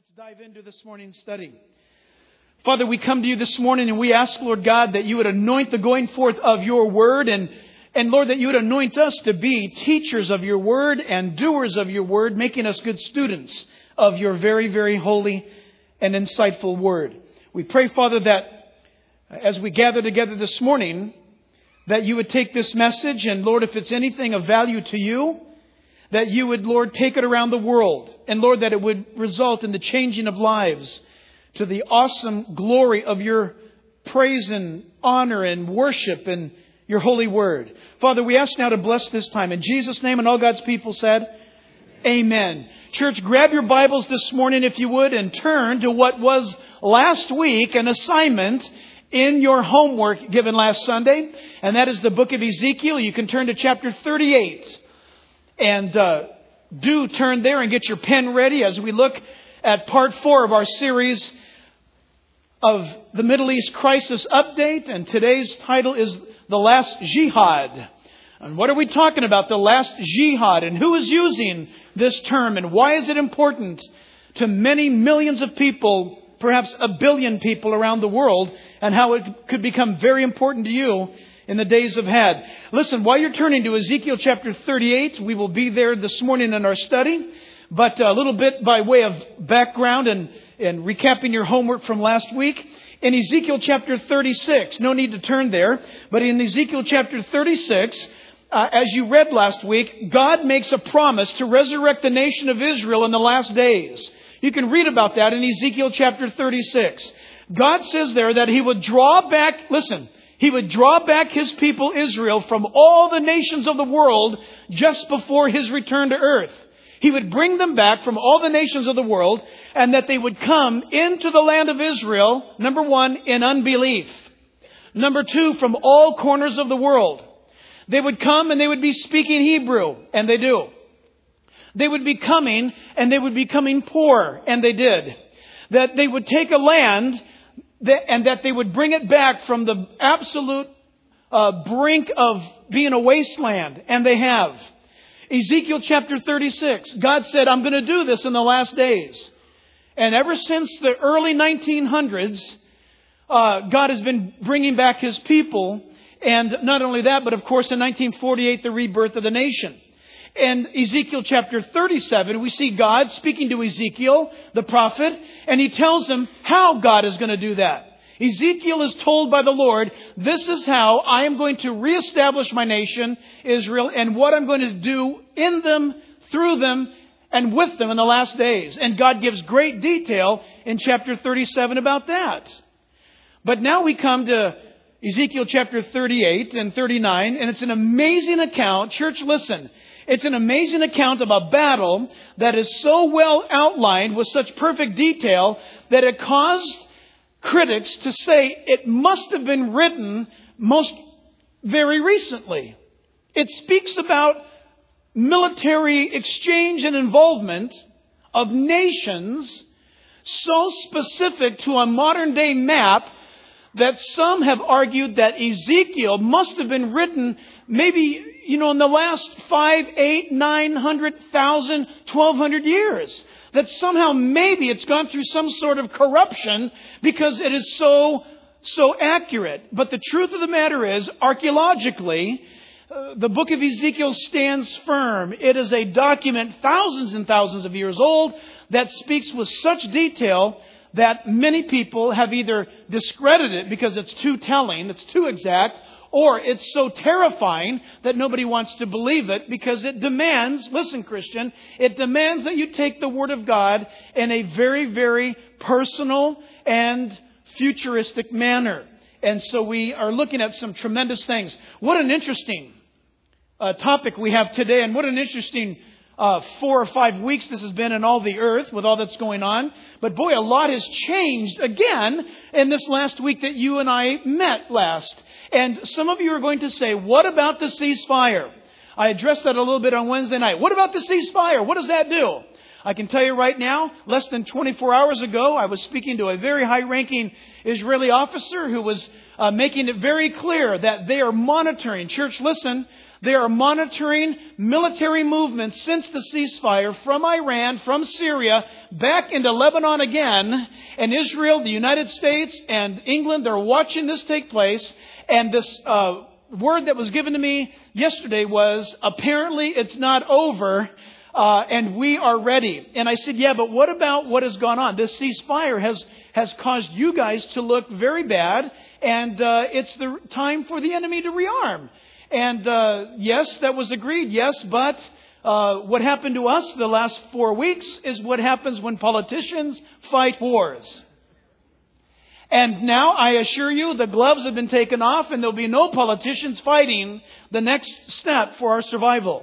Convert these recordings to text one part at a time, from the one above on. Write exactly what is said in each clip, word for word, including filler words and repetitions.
Let's dive into this morning's study. Father, we come to you this morning and we ask, Lord God, that you would anoint the going forth of your word and, and Lord, that you would anoint us to be teachers of your word and doers of your word, making us good students of your very, very holy and insightful word. We pray, Father, that as we gather together this morning, that you would take this message and, Lord, if it's anything of value to you, that you would, Lord, take it around the world. And, Lord, that it would result in the changing of lives to the awesome glory of your praise and honor and worship and your holy word. Father, we ask now to bless this time. In Jesus' name, and all God's people said, Amen. Church, grab your Bibles this morning, if you would, and turn to what was last week an assignment in your homework given last Sunday. And that is the book of Ezekiel. You can turn to chapter thirty-eight. And uh, do turn there and get your pen ready as we look at part four of our series of the Middle East Crisis Update. And today's title is The Last Jihad. And what are we talking about? The Last Jihad. And who is using this term? And why is it important to many millions of people, perhaps a billion people around the world? And how it could become very important to you in the days ahead. Listen, while you're turning to Ezekiel chapter thirty-eight, we will be there this morning in our study. But a little bit by way of background and, and recapping your homework from last week. In Ezekiel chapter thirty-six, no need to turn there, but in Ezekiel chapter thirty-six, uh, as you read last week, God makes a promise to resurrect the nation of Israel in the last days. You can read about that in Ezekiel chapter thirty-six. God says there that He would draw back, listen, He would draw back His people Israel from all the nations of the world just before His return to earth. He would bring them back from all the nations of the world and that they would come into the land of Israel, number one, in unbelief. Number two, from all corners of the world. They would come and they would be speaking Hebrew, and they do. They would be coming and they would be coming poor, and they did. That they would take a land and that they would bring it back from the absolute uh, brink of being a wasteland. And they have. Ezekiel chapter thirty-six. God said, I'm going to do this in the last days. And ever since the early nineteen hundreds, uh, God has been bringing back His people. And not only that, but of course in nineteen forty-eight, the rebirth of the nation. In Ezekiel chapter thirty-seven, we see God speaking to Ezekiel, the prophet, and He tells him how God is going to do that. Ezekiel is told by the Lord, this is how I am going to reestablish my nation, Israel, and what I'm going to do in them, through them, and with them in the last days. And God gives great detail in chapter thirty-seven about that. But now we come to Ezekiel chapter thirty-eight and thirty-nine, and it's an amazing account. Church, listen. It's an amazing account of a battle that is so well outlined with such perfect detail that it caused critics to say it must have been written most very recently. It speaks about military exchange and involvement of nations so specific to a modern day map that some have argued that Ezekiel must have been written maybe, you know, in the last five, eight, nine hundred thousand, twelve hundred years. That somehow maybe it's gone through some sort of corruption because it is so, so accurate. But the truth of the matter is, archaeologically, uh, the book of Ezekiel stands firm. It is a document thousands and thousands of years old that speaks with such detail that many people have either discredited it because it's too telling, it's too exact, or it's so terrifying that nobody wants to believe it because it demands, listen Christian, it demands that you take the Word of God in a very, very personal and futuristic manner. And so we are looking at some tremendous things. What an interesting uh, topic we have today, and what an interesting Uh, four or five weeks this has been in all the earth with all that's going on. But boy, a lot has changed again in this last week that you and I met last. And some of you are going to say, what about the ceasefire? I addressed that a little bit on Wednesday night. What about the ceasefire? What does that do? I can tell you right now, less than twenty-four hours ago, I was speaking to a very high-ranking Israeli officer who was uh, making it very clear that they are monitoring. Church, listen, They are monitoring military movements since the ceasefire from Iran, from Syria, back into Lebanon again. And Israel, the United States, and England, they're watching this take place. And this uh, word that was given to me yesterday was, apparently it's not over. Uh, and we are ready. And I said, yeah, but what about what has gone on? This ceasefire has, has caused you guys to look very bad. And uh, it's the time for the enemy to rearm. And uh, yes, that was agreed. Yes, but uh, what happened to us the last four weeks is what happens when politicians fight wars. And now I assure you the gloves have been taken off and there'll be no politicians fighting the next step for our survival.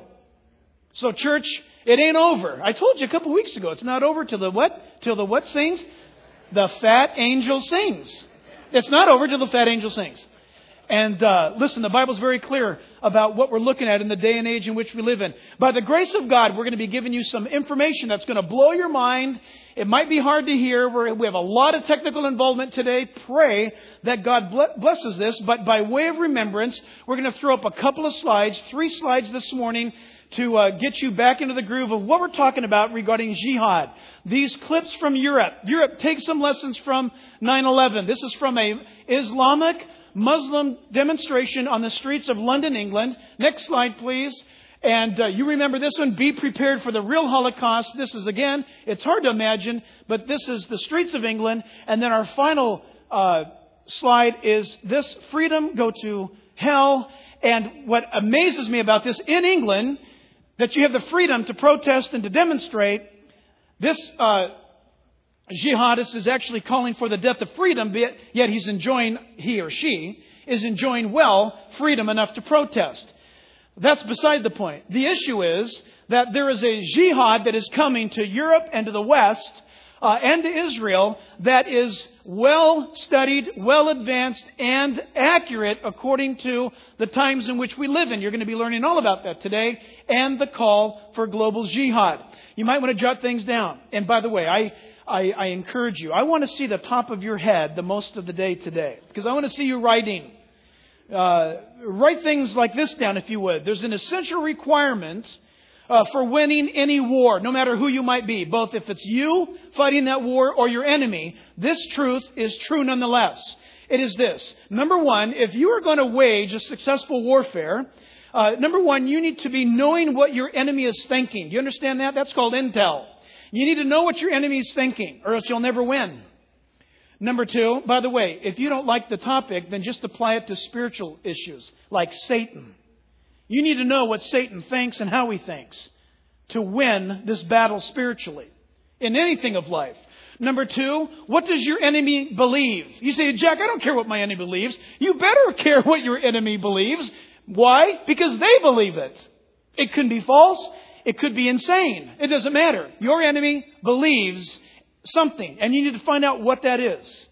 So church, it ain't over. I told you a couple weeks ago, it's not over till the what? Till the what sings? The fat angel sings. It's not over till the fat angel sings. And uh, listen, the Bible's very clear about what we're looking at in the day and age in which we live in. By the grace of God, we're going to be giving you some information that's going to blow your mind. It might be hard to hear. We're, we have a lot of technical involvement today. Pray that God blesses this. But by way of remembrance, we're going to throw up a couple of slides, three slides this morning, to uh, get you back into the groove of what we're talking about regarding jihad. These clips from Europe. Europe takes some lessons from nine eleven. This is from a Islamic Muslim demonstration on the streets of London, England. Next slide, please. And uh, you remember this one, be prepared for the real Holocaust. This is, again, it's hard to imagine, but this is the streets of England. And then our final uh, slide is this, freedom, go to hell. And what amazes me about this, in England, that you have the freedom to protest and to demonstrate, this uh, jihadist is actually calling for the death of freedom, yet he's enjoying, he or she is enjoying, well, freedom enough to protest. That's beside the point. The issue is that there is a jihad that is coming to Europe and to the West uh, and to Israel that is well studied, well advanced, and accurate according to the times in which we live in. You're going to be learning all about that today and the call for global jihad. You might want to jot things down. And by the way, I, I, I encourage you. I want to see the top of your head the most of the day today because I want to see you writing. Uh, write things like this down, if you would. There's an essential requirement uh, for winning any war, no matter who you might be, both if it's you fighting that war or your enemy. This truth is true nonetheless. It is this. Number one, if you are going to wage a successful warfare, uh, number one, you need to be knowing what your enemy is thinking. Do you understand that? That's called intel. You need to know what your enemy is thinking, or else you'll never win. Number two, by the way, if you don't like the topic, then just apply it to spiritual issues like Satan. You need to know what Satan thinks and how he thinks to win this battle spiritually in anything of life. Number two, what does your enemy believe? You say, Jack, I don't care what my enemy believes. You better care what your enemy believes. Why? Because they believe it. It could be false. It could be insane. It doesn't matter. Your enemy believes something, and you need to find out what that is.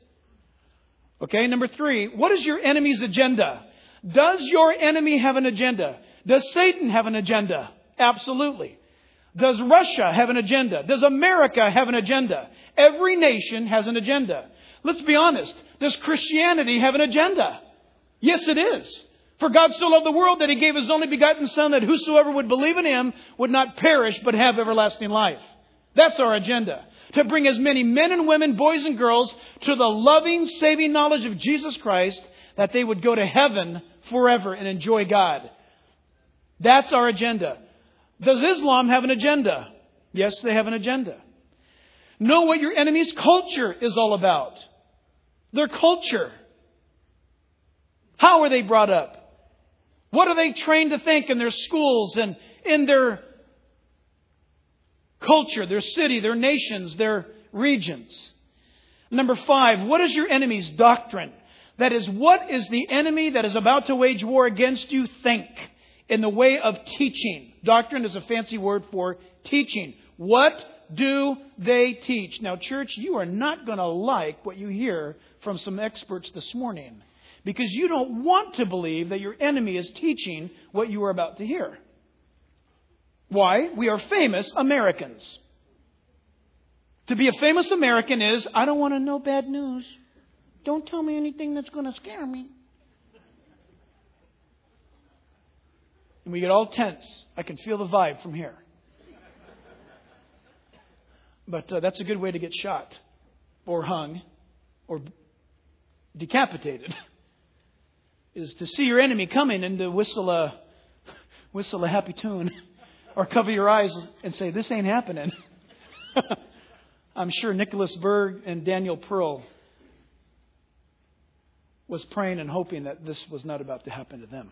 Okay, number three, what is your enemy's agenda? Does your enemy have an agenda? Does Satan have an agenda? Absolutely. Does Russia have an agenda? Does America have an agenda? Every nation has an agenda. Let's be honest. Does Christianity have an agenda? Yes, it is. For God so loved the world that He gave His only begotten Son, that whosoever would believe in Him would not perish but have everlasting life. That's our agenda. To bring as many men and women, boys and girls, to the loving, saving knowledge of Jesus Christ, that they would go to heaven forever and enjoy God. That's our agenda. Does Islam have an agenda? Yes, they have an agenda. Know what your enemy's culture is all about. Their culture. How are they brought up? What are they trained to think in their schools and in their culture, their city, their nations, their regions? Number five, what is your enemy's doctrine? That is, what is the enemy that is about to wage war against you think in the way of teaching? Doctrine is a fancy word for teaching. What do they teach? Now, church, you are not going to like what you hear from some experts this morning, because you don't want to believe that your enemy is teaching what you are about to hear. Why? We are famous Americans. To be a famous American is, I don't want to know bad news. Don't tell me anything that's going to scare me. And we get all tense. I can feel the vibe from here. But uh, that's a good way to get shot or hung or decapitated, is to see your enemy coming and to whistle a, whistle a happy tune or cover your eyes and say, this ain't happening. I'm sure Nicholas Berg and Daniel Pearl was praying and hoping that this was not about to happen to them.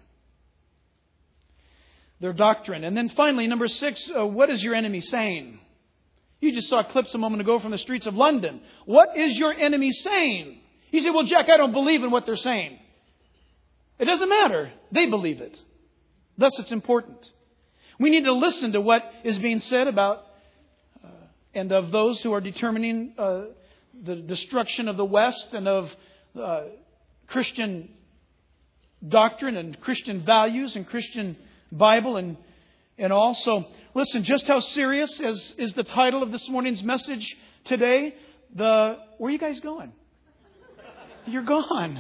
Their doctrine. And then finally, number six, uh, what is your enemy saying? You just saw clips a moment ago from the streets of London. What is your enemy saying? You say, well, Jack, I don't believe in what they're saying. It doesn't matter. They believe it. Thus, it's important. We need to listen to what is being said about uh, and of those who are determining uh, the destruction of the West and of uh, Christian doctrine and Christian values and Christian Bible and and also, listen, just how serious is, is the title of this morning's message today? The where are you guys going? You're gone.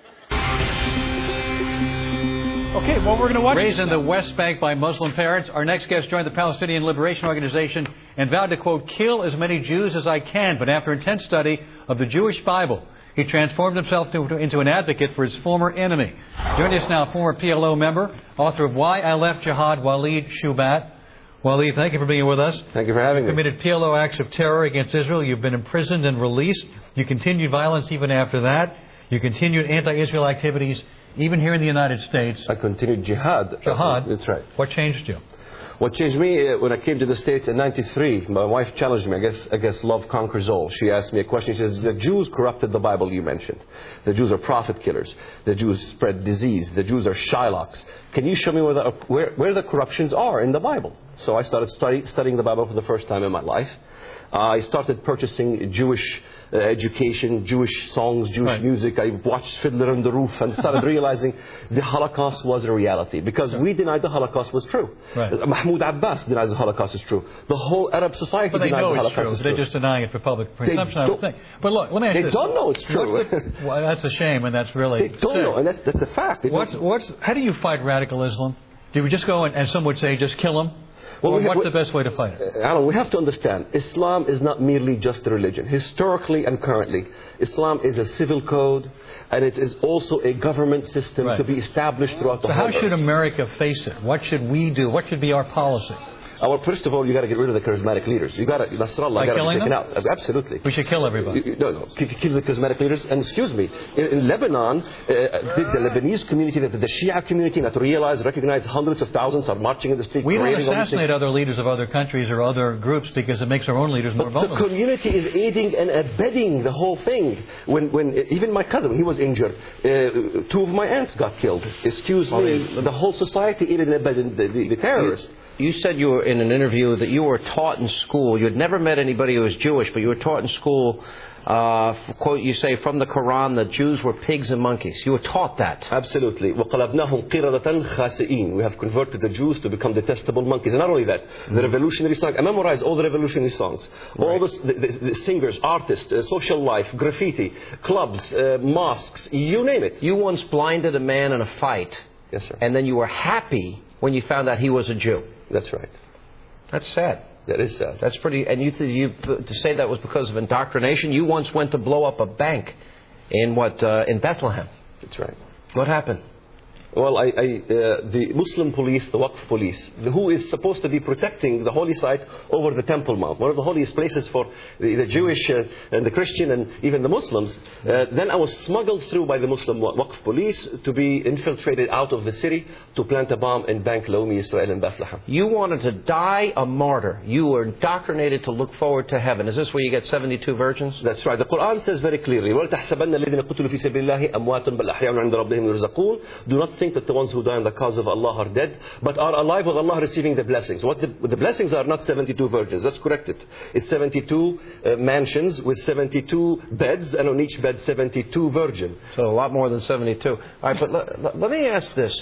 Okay, well, we're going to watch. Raised in the West Bank by Muslim parents, our next guest joined the Palestinian Liberation Organization and vowed to, quote, kill as many Jews as I can. But after intense study of the Jewish Bible, he transformed himself to, into an advocate for his former enemy. Joining us now, former P L O member, author of Why I Left Jihad, Walid Shoebat. Walid, thank you for being with us. Thank you for having you me. Committed P L O acts of terror against Israel. You've been imprisoned and released. You continued violence even after that. You continued anti-Israel activities even here in the United States. I continued jihad. Jihad? That's right. What changed you? What changed me uh, when I came to the States in ninety-three, my wife challenged me. I guess, I guess love conquers all. She asked me a question. She says, the Jews corrupted the Bible you mentioned. The Jews are prophet killers. The Jews spread disease. The Jews are Shylocks. Can you show me where the, where, where the corruptions are in the Bible? So I started study, studying the Bible for the first time in my life. Uh, I started purchasing Jewish uh, education, Jewish songs, Jewish right. music. I watched Fiddler on the Roof and started realizing the Holocaust was a reality. Because right. we denied the Holocaust was true. Right. Mahmoud Abbas denies the Holocaust is true. The whole Arab society but denies the Holocaust true. is true. They're just denying it for public consumption, I would think. But look, let me ask They you this. don't know it's true. The, well, that's a shame, and that's really... They don't sick. know, and that's, that's a fact. What's, what's, how do you fight radical Islam? Do we just go and, and some would say, just kill them? Well, or we, what's we, the best way to fight it? Alan, we have to understand, Islam is not merely just a religion. Historically and currently, Islam is a civil code, and it is also a government system right. to be established throughout the so whole earth. So how should America face it? What should we do? What should be our policy? Uh, well, first of all, you got to get rid of the charismatic leaders. You got to, Nasrallah got to be taken out. Absolutely. We should kill everybody. You, no, no, kill the charismatic leaders. And excuse me, in, in Lebanon, uh, did the Lebanese community, the, the Shia community, not realize, recognize hundreds of thousands are marching in the street. We don't assassinate other leaders of other countries or other groups because it makes our own leaders more but vulnerable. The community is aiding and abetting the whole thing. When, when even my cousin, when he was injured, uh, two of my aunts got killed. Excuse me, the whole society aided and abetted the, the, the terrorists. You said you were in an interview that you were taught in school. You had never met anybody who was Jewish, but you were taught in school, uh, quote, you say, from the Quran, that Jews were pigs and monkeys. You were taught that. Absolutely. وَقَلَبْنَاهُمْ قِرَدَةً خَاسِئِينَ. We have converted the Jews to become detestable monkeys. And not only that, mm-hmm. the revolutionary songs. I memorized all the revolutionary songs. Right. All the, the, the singers, artists, uh, social life, graffiti, clubs, uh, mosques, you name it. You once blinded a man in a fight. Yes, sir. And then you were happy when you found out he was a Jew. That's right. That's sad. That is sad. That's pretty. And you, you to say that was because of indoctrination. You once went to blow up a bank in what uh, in Bethlehem. That's right. What happened? Well, I, I, uh, the Muslim police, the Waqf police, the, who is supposed to be protecting the holy site over the Temple Mount, one of the holiest places for the, the Jewish uh, and the Christian and even the Muslims. Uh, then I was smuggled through by the Muslim Waqf police to be infiltrated out of the city to plant a bomb in Bank Leumi Israel in Bethlehem. You wanted to die a martyr. You were indoctrinated to look forward to heaven. Is this where you get seventy-two virgins? That's right. The Quran says very clearly, وَلْتَحْسَبَنَّ الَّذِينَ قُتِلُوا فِي سَبِيلِ اللَّهِ أَمْوَاتٌ بَلْ أَحْيَاءٌ عِندَ رَبِّهِمْ يُرْزَقُونَ. Do not think that the ones who die in the cause of Allah are dead, but are alive with Allah receiving the blessings. What the, the blessings are not seventy-two virgins. That's corrected. It's seventy-two uh, mansions with seventy-two beds, and on each bed seventy-two virgins. So a lot more than seventy-two. All right, but let, let, let me ask this.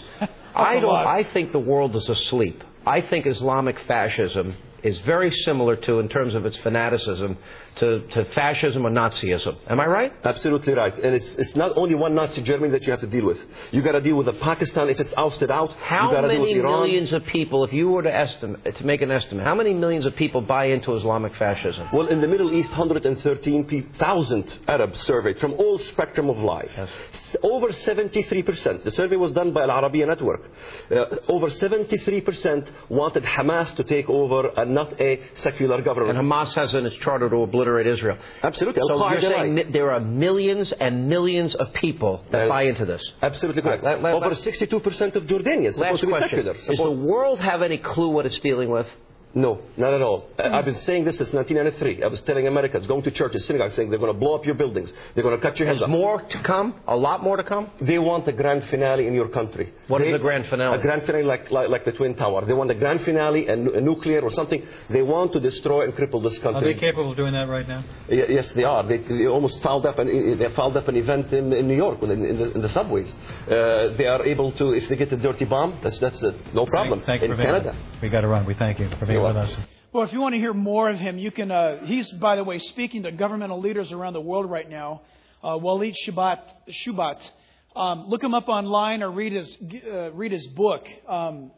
I don't. I think the world is asleep. I think Islamic fascism is very similar to, in terms of its fanaticism, to, to fascism or Nazism. Am I right? Absolutely right. And it's it's not only one Nazi Germany that you have to deal with. You got to deal with the Pakistan if it's ousted out. How you gotta many deal with Iran. millions of people, if you were to estimate, to make an estimate, how many millions of people buy into Islamic fascism? Well, in the Middle East, one hundred thirteen thousand Arabs surveyed from all spectrum of life. Yes. Over seventy-three percent. The survey was done by Al Arabiya Network. Uh, over seventy-three percent wanted Hamas to take over and not a secular government. And Hamas has in its charter to obliterate Israel. Absolutely. So you're saying right. mi- there are millions and millions of people that Uh, buy into this? Absolutely correct. Let- let- over let- sixty-two percent of Jordanians supposed Last to be question. secular. Does the Supposed- world have any clue what it's dealing with? No, not at all. Mm. I've been saying this since nineteen ninety-three. I was telling Americans, going to churches, synagogues, saying they're going to blow up your buildings. They're going to cut your heads There's off. more to come? A lot more to come? They want a grand finale in your country. What they, is the grand finale? A grand finale like, like, like the Twin Tower. They want a grand finale, and a nuclear or something. They want to destroy and cripple this Are country. they capable of doing that right now? Y- Yes, they are. They, they almost fouled up an, they fouled up an event in, in New York, in, in, the, in the subways. Uh, they are able to, if they get a dirty bomb, that's, that's uh, no problem. Thank, thank you in for being Canada. with us. We got to run. We thank you for being You're with welcome. us. Well, if you want to hear more of him, you can. Uh, he's, by the way, speaking to governmental leaders around the world right now. Uh, Walid Shubat. Shubat. Um, look him up online or read his uh, read his book. Um,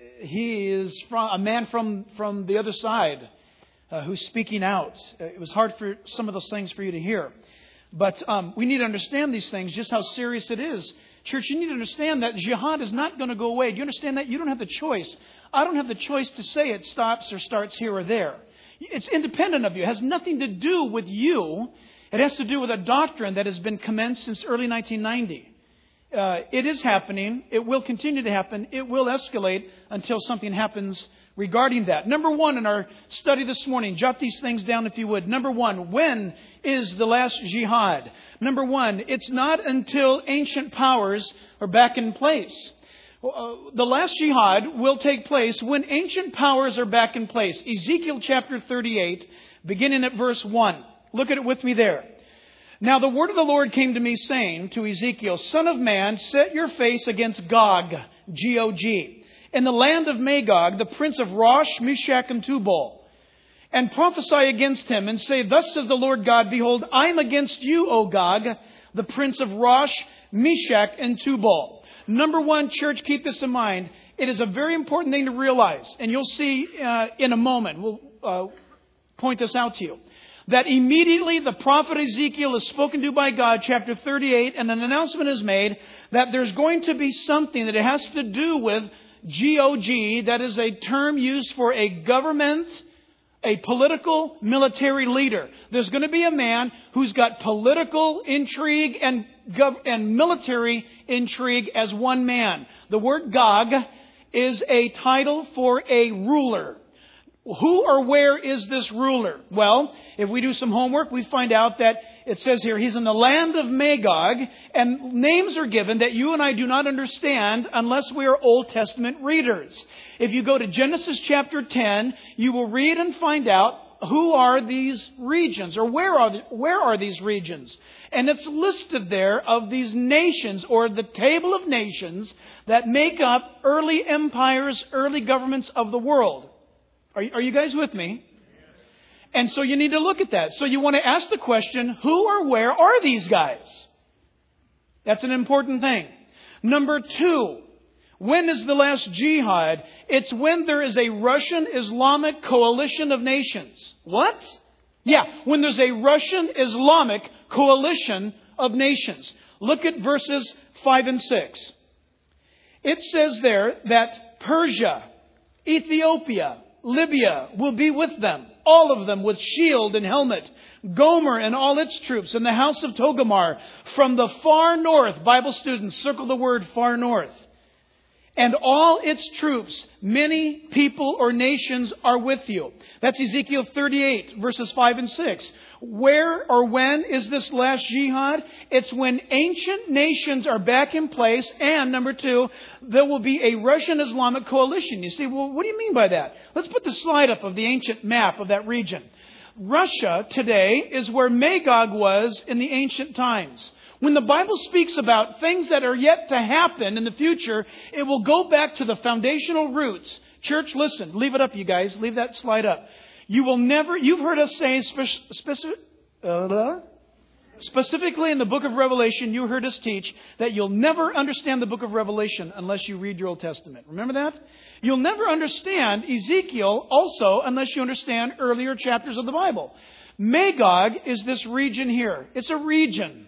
he is from, a man from from the other side uh, who's speaking out. It was hard for some of those things for you to hear, but um, we need to understand these things, just how serious it is. Church, you need to understand that jihad is not going to go away. Do you understand that? You don't have the choice. I don't have the choice to say it stops or starts here or there. It's independent of you. It has nothing to do with you. It has to do with a doctrine that has been commenced since early nineteen ninety. Uh, it is happening. It will continue to happen. It will escalate until something happens regarding that. Number one in our study this morning, jot these things down if you would. Number one, when is the last jihad? Number one, it's not until ancient powers are back in place. Uh, the last jihad will take place when ancient powers are back in place. Ezekiel chapter thirty-eight, beginning at verse one. Look at it with me there. Now the word of the Lord came to me saying to Ezekiel, Son of man, set your face against Gog, G O G, in the land of Magog, the prince of Rosh, Meshach, and Tubal, and prophesy against him, and say, Thus says the Lord God, Behold, I am against you, O Gog, the prince of Rosh, Meshach, and Tubal. Number one, church, keep this in mind. It is a very important thing to realize, and you'll see uh, in a moment. We'll uh, point this out to you. That immediately the prophet Ezekiel is spoken to by God, chapter thirty-eight, and an announcement is made that there's going to be something that it has to do with G O G. That is a term used for a government, a political military leader. There's going to be a man who's got political intrigue and gov- and military intrigue as one man. The word Gog is a title for a ruler. Who or where is this ruler? Well, if we do some homework, we find out that it says here he's in the land of Magog, and names are given that you and I do not understand unless we are Old Testament readers. If you go to Genesis chapter ten, you will read and find out who are these regions, or where are the, where are these regions? And it's listed there of these nations, or the table of nations that make up early empires, early governments of the world. Are you, are you guys with me? And so you need to look at that. So you want to ask the question, who or where are these guys? That's an important thing. Number two, when is the last jihad? It's when there is a Russian Islamic coalition of nations. What? Yeah, when there's a Russian Islamic coalition of nations. Look at verses five and six. It says there that Persia, Ethiopia, Libya will be with them, all of them with shield and helmet, Gomer and all its troops, and the house of Togarmah from the far north. Bible students, circle the word far north. And all its troops, many people or nations are with you. That's Ezekiel thirty-eight, verses five and six. Where or when is this last jihad? It's when ancient nations are back in place. And number two, there will be a Russian Islamic coalition. You see, well, what do you mean by that? Let's put the slide up of the ancient map of that region. Russia today is where Magog was in the ancient times. When the Bible speaks about things that are yet to happen in the future, it will go back to the foundational roots. Church, listen, leave it up, you guys. Leave that slide up. You will never, you've heard us say speci- speci- uh, specifically in the book of Revelation, you heard us teach that you'll never understand the book of Revelation unless you read your Old Testament. Remember that? You'll never understand Ezekiel also unless you understand earlier chapters of the Bible. Magog is this region here. It's a region.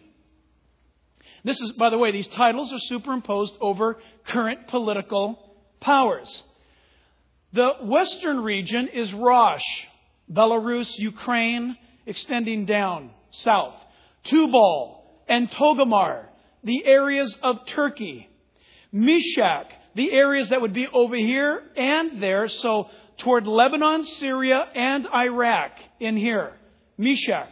This is, by the way, these titles are superimposed over current political powers. The western region is Rosh, Belarus, Ukraine, extending down south. Tubal and Togarmah, the areas of Turkey. Meshach, the areas that would be over here and there. So toward Lebanon, Syria, and Iraq in here. Meshach.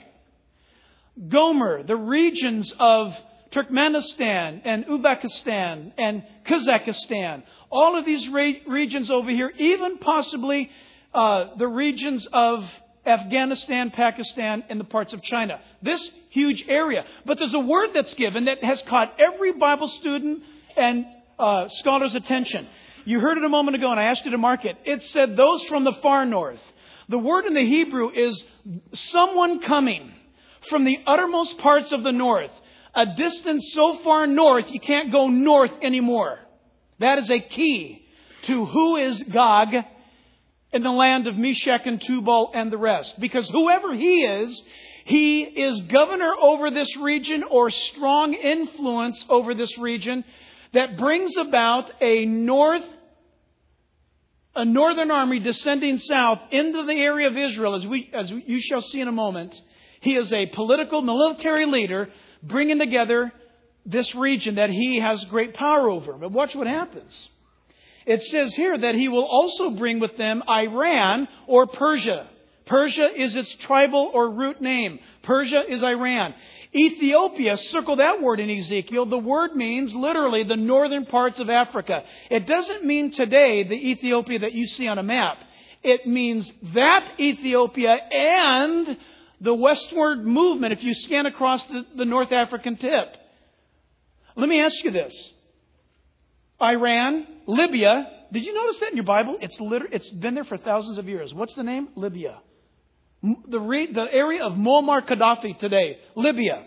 Gomer, the regions of Turkmenistan and Uzbekistan and Kazakhstan. All of these re- regions over here, even possibly uh, the regions of Afghanistan, Pakistan, and the parts of China. This huge area. But there's a word that's given that has caught every Bible student and uh, scholar's attention. You heard it a moment ago and I asked you to mark it. It said those from the far north. The word in the Hebrew is someone coming from the uttermost parts of the north. A distance so far north you can't go north anymore. That is a key to who is Gog in the land of Meshach and Tubal and the rest. Because whoever he is, he is governor over this region or strong influence over this region that brings about a north, a northern army descending south into the area of Israel, as we, as you shall see in a moment. He is a political military leader bringing together this region that he has great power over. But watch what happens. It says here that he will also bring with them Iran or Persia. Persia is its tribal or root name. Persia is Iran. Ethiopia, circle that word in Ezekiel. The word means literally the northern parts of Africa. It doesn't mean today the Ethiopia that you see on a map. It means that Ethiopia and the westward movement if you scan across the, the North African tip. Let me ask you this. Iran, Libya. Did you notice that in your Bible? It's liter- it's been there for thousands of years. What's the name? Libya. The, re- the area of Muammar Gaddafi today. Libya.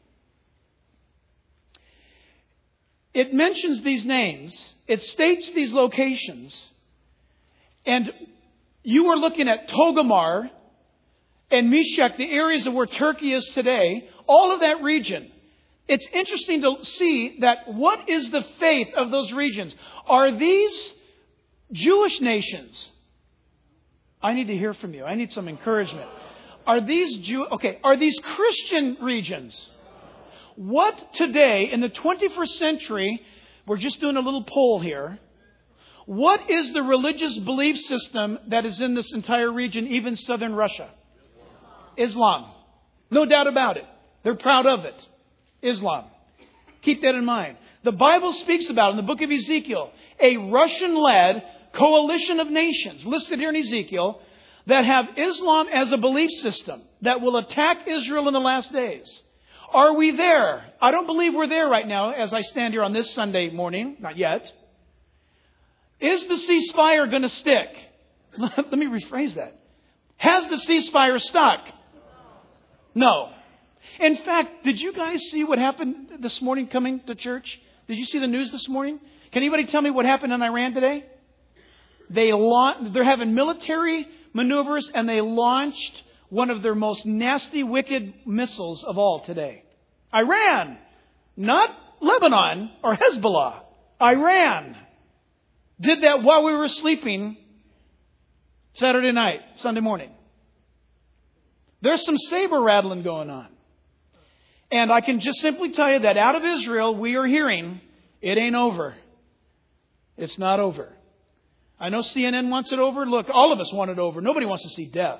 It mentions these names. It states these locations. And you are looking at Togarmah and Meshach, the areas of where Turkey is today. All of that region. It's interesting to see that what is the faith of those regions? Are these Jewish nations? I need to hear from you. I need some encouragement. Are these Jew? Okay, are these Christian regions? What today in the twenty-first century, we're just doing a little poll here. What is the religious belief system that is in this entire region, even southern Russia? Islam. No doubt about it. They're proud of it. Islam. Keep that in mind. The Bible speaks about, in the book of Ezekiel, a Russian-led coalition of nations listed here in Ezekiel that have Islam as a belief system that will attack Israel in the last days. Are we there? I don't believe we're there right now as I stand here on this Sunday morning. Not yet. Is the ceasefire going to stick? Let me rephrase that. Has the ceasefire stuck? No. In fact, did you guys see what happened this morning coming to church? Did you see the news this morning? Can anybody tell me what happened in Iran today? They launched, they're having military maneuvers and they launched one of their most nasty, wicked missiles of all today. Iran, not Lebanon or Hezbollah. Iran did that while we were sleeping Saturday night, Sunday morning. There's some saber rattling going on. And I can just simply tell you that out of Israel, we are hearing it ain't over. It's not over. I know C N N wants it over. Look, all of us want it over. Nobody wants to see death.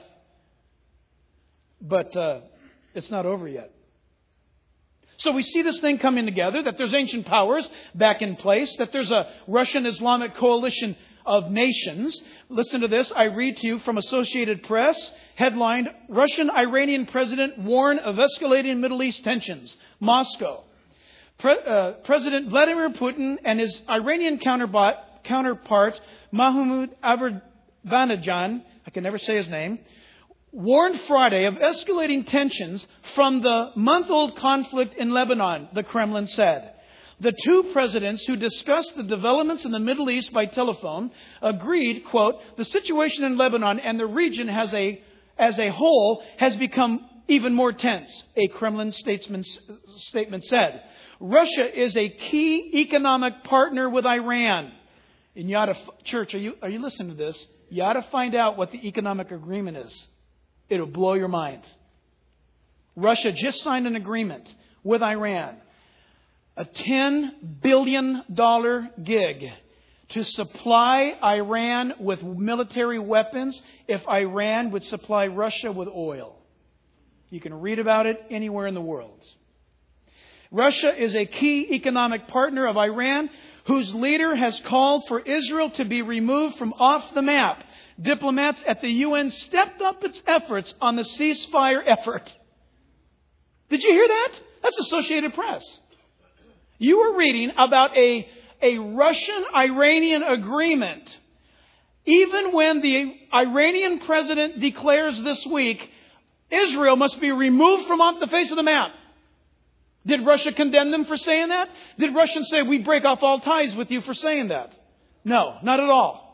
But uh, it's not over yet. So we see this thing coming together, that there's ancient powers back in place, that there's a Russian Islamic coalition of nations. Listen to this. I read to you from Associated Press. Headlined, Russian-Iranian President warn of escalating Middle East tensions. Moscow. Pre- uh, President Vladimir Putin and his Iranian counterpart, counterpart Mahmoud Ahmadinejad, I can never say his name, warned Friday of escalating tensions from the month-old conflict in Lebanon, the Kremlin said. The two presidents who discussed the developments in the Middle East by telephone agreed, quote, the situation in Lebanon and the region has a, as a whole has become even more tense, a Kremlin statesman, statement said. Russia is a key economic partner with Iran. And you ought to, church, are you, are you listening to this? You ought to find out what the economic agreement is. It'll blow your mind. Russia just signed an agreement with Iran. A ten billion dollars gig to supply Iran with military weapons if Iran would supply Russia with oil. You can read about it anywhere in the world. Russia is a key economic partner of Iran, whose leader has called for Israel to be removed from off the map. Diplomats at the U N stepped up its efforts on the ceasefire effort. Did you hear that? That's Associated Press. You were reading about a, a Russian-Iranian agreement. Even when the Iranian president declares this week, Israel must be removed from off the face of the map. Did Russia condemn them for saying that? Did Russians say, we break off all ties with you for saying that? No, not at all.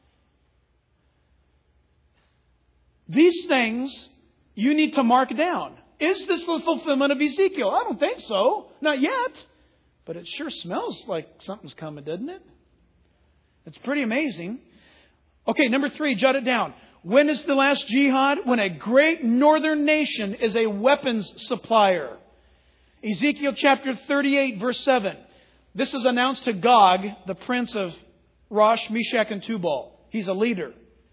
These things you need to mark down. Is this the fulfillment of Ezekiel? I don't think so. Not yet. But it sure smells like something's coming, doesn't it? It's pretty amazing. Okay, number three, jot it down. When is the last jihad? When a great northern nation is a weapons supplier. Ezekiel chapter thirty-eight, verse seven. This is announced to Gog, the prince of Rosh, Meshach, and Tubal. He's a leader.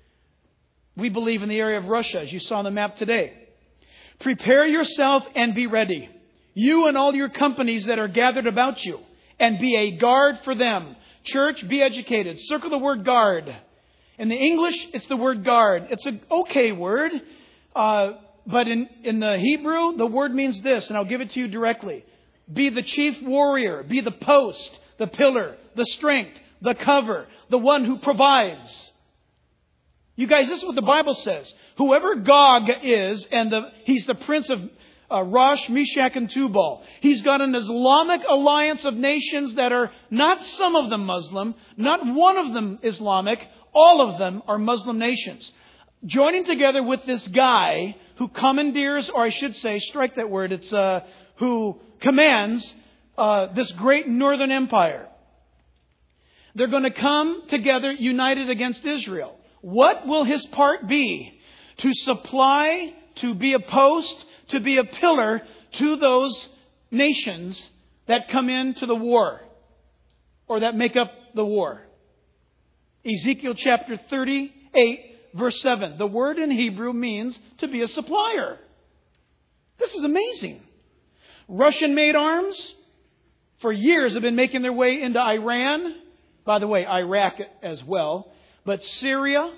We believe in the area of Russia, as you saw on the map today. Prepare yourself and be ready. You and all your companies that are gathered about you. And be a guard for them. Church, be educated. Circle the word guard. In the English, it's the word guard. It's an okay word. Uh, but in, in the Hebrew, the word means this. And I'll give it to you directly. Be the chief warrior. Be the post, the pillar, the strength, the cover, the one who provides. You guys, this is what the Bible says. Whoever Gog is, and the, he's the prince of uh, Rosh, Meshach, and Tubal. He's got an Islamic alliance of nations that are not some of them Muslim, not one of them Islamic. All of them are Muslim nations. Joining together with this guy who commandeers, or I should say, strike that word, it's uh, who commands uh, this great northern empire. They're going to come together united against Israel. What will his part be? To supply, to be a post, to be a pillar to those nations that come into the war or that make up the war. Ezekiel chapter thirty-eight, verse seven. The word in Hebrew means to be a supplier. This is amazing. Russian-made arms for years have been making their way into Iran. By the way, Iraq as well. But Syria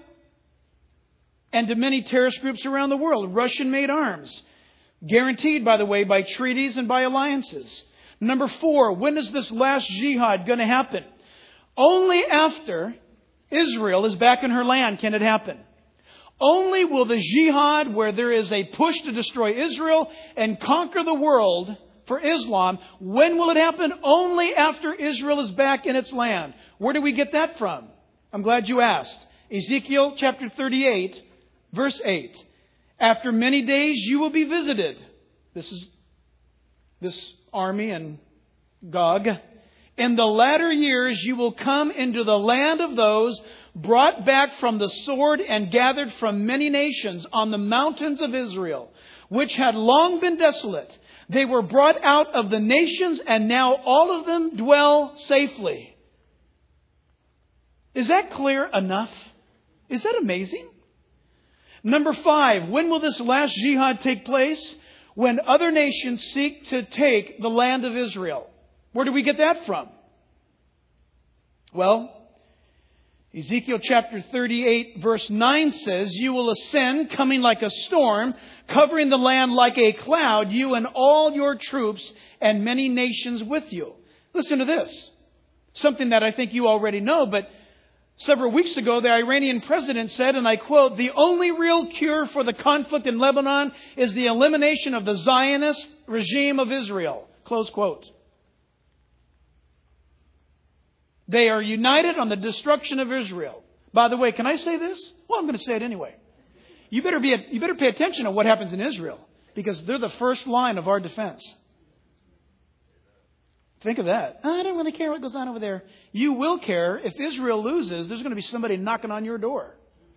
and to many terrorist groups around the world. Russian-made arms. Guaranteed, by the way, by treaties and by alliances. Number four, when is this last jihad going to happen? Only after Israel is back in her land can it happen. Only will the jihad where there is a push to destroy Israel and conquer the world for Islam, when will it happen? Only after Israel is back in its land. Where do we get that from? I'm glad you asked. Ezekiel chapter thirty-eight, verse eight. After many days you will be visited. This is this army and Gog. In the latter years you will come into the land of those brought back from the sword and gathered from many nations on the mountains of Israel, which had long been desolate. They were brought out of the nations, and now all of them dwell safely. Is that clear enough? Is that amazing? Number five, when will this last jihad take place? When other nations seek to take the land of Israel. Where do we get that from? Well, Ezekiel chapter thirty-eight verse nine says, you will ascend coming like a storm, covering the land like a cloud, you and all your troops and many nations with you. Listen to this. Something that I think you already know, but Several weeks ago, the Iranian president said, and I quote, "The only real cure for the conflict in Lebanon is the elimination of the Zionist regime of Israel." Close quote. They are united on the destruction of Israel. By the way, can I say this? Well, I'm going to say it anyway. You better be, you better pay attention to what happens in Israel, because they're the first line of our defense. Think of that. I don't really care what goes on over there. You will care if Israel loses. There's going to be somebody knocking on your door.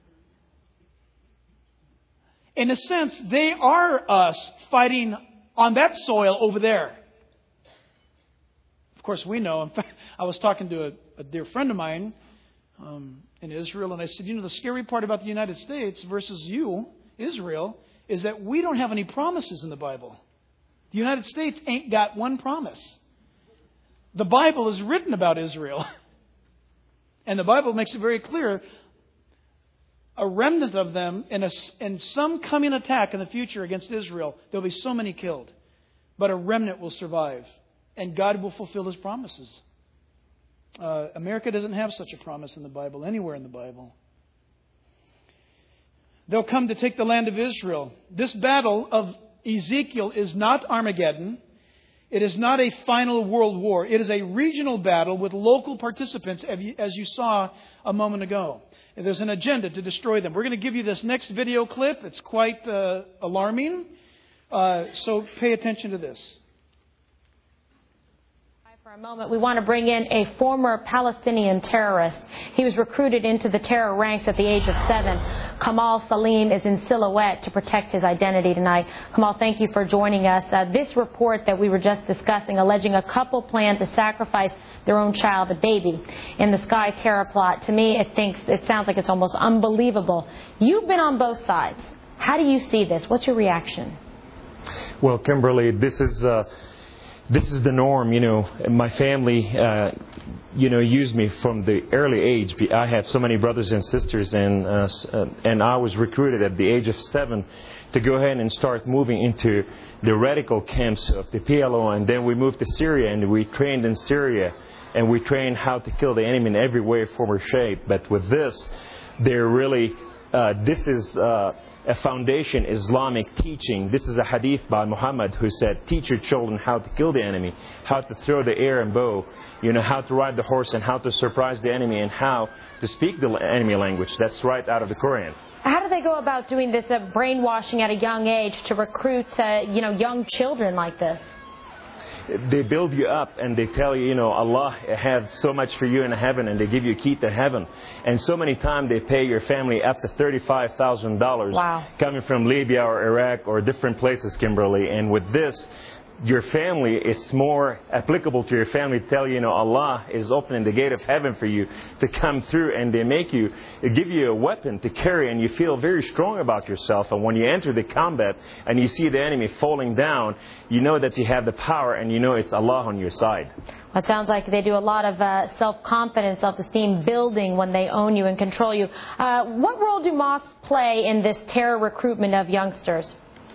In a sense, they are us fighting on that soil over there. Of course, we know. In fact, I was talking to a, a dear friend of mine um, in Israel, and I said, you know, the scary part about the United States versus you, Israel, is that we don't have any promises in the Bible. The United States ain't got one promise. The Bible is written about Israel. And the Bible makes it very clear, a remnant of them in, a, in some coming attack in the future against Israel, there will be so many killed. But a remnant will survive. And God will fulfill His promises. Uh, America doesn't have such a promise in the Bible, anywhere in the Bible. They'll come to take the land of Israel. This battle of Ezekiel is not Armageddon. It is not a final world war. It is a regional battle with local participants, as you saw a moment ago. And there's an agenda to destroy them. We're going to give you this next video clip. It's quite uh, alarming. Uh, so pay attention to this. For a moment, we want to bring in a former Palestinian terrorist. He was recruited into the terror ranks at the age of seven. Kamal Salim is in silhouette to protect his identity tonight. Kamal, thank you for joining us. Uh, this report that we were just discussing, alleging a couple planned to sacrifice their own child, a baby, in the Sky terror plot, to me it thinks it sounds like it's almost unbelievable. You've been on both sides. How do you see this? What's your reaction? Well, Kimberly, this is... Uh This is the norm, you know. My family, uh, you know, used me from the early age. I have so many brothers and sisters, and uh, and I was recruited at the age of seven to go ahead and start moving into the radical camps of the P L O, and then we moved to Syria, and we trained in Syria, and we trained how to kill the enemy in every way, form, or shape. But with this, they're really, uh, this is. Uh, A foundation Islamic teaching. This is a hadith by Muhammad who said, teach your children how to kill the enemy, how to throw the arrow and bow, you know, how to ride the horse and how to surprise the enemy and how to speak the enemy language. That's right out of the Quran. How do they go about doing this uh, brainwashing at a young age to recruit, uh, you know, young children like this? They build you up and they tell you, you know, Allah has so much for you in heaven, and they give you a key to heaven. And so many times they pay your family up to thirty-five thousand dollars wow. coming from Libya or Iraq or different places, Kimberly. And with this, your family, it's more applicable to your family to tell you, you know, Allah is opening the gate of heaven for you to come through, and they make you, they give you a weapon to carry, and you feel very strong about yourself. And when you enter the combat and you see the enemy falling down, you know that you have the power, and you know it's Allah on your side. Well, it sounds like they do a lot of uh, self-confidence, self-esteem building when they own you and control you. Uh, what role do mosques play in this terror recruitment of youngsters?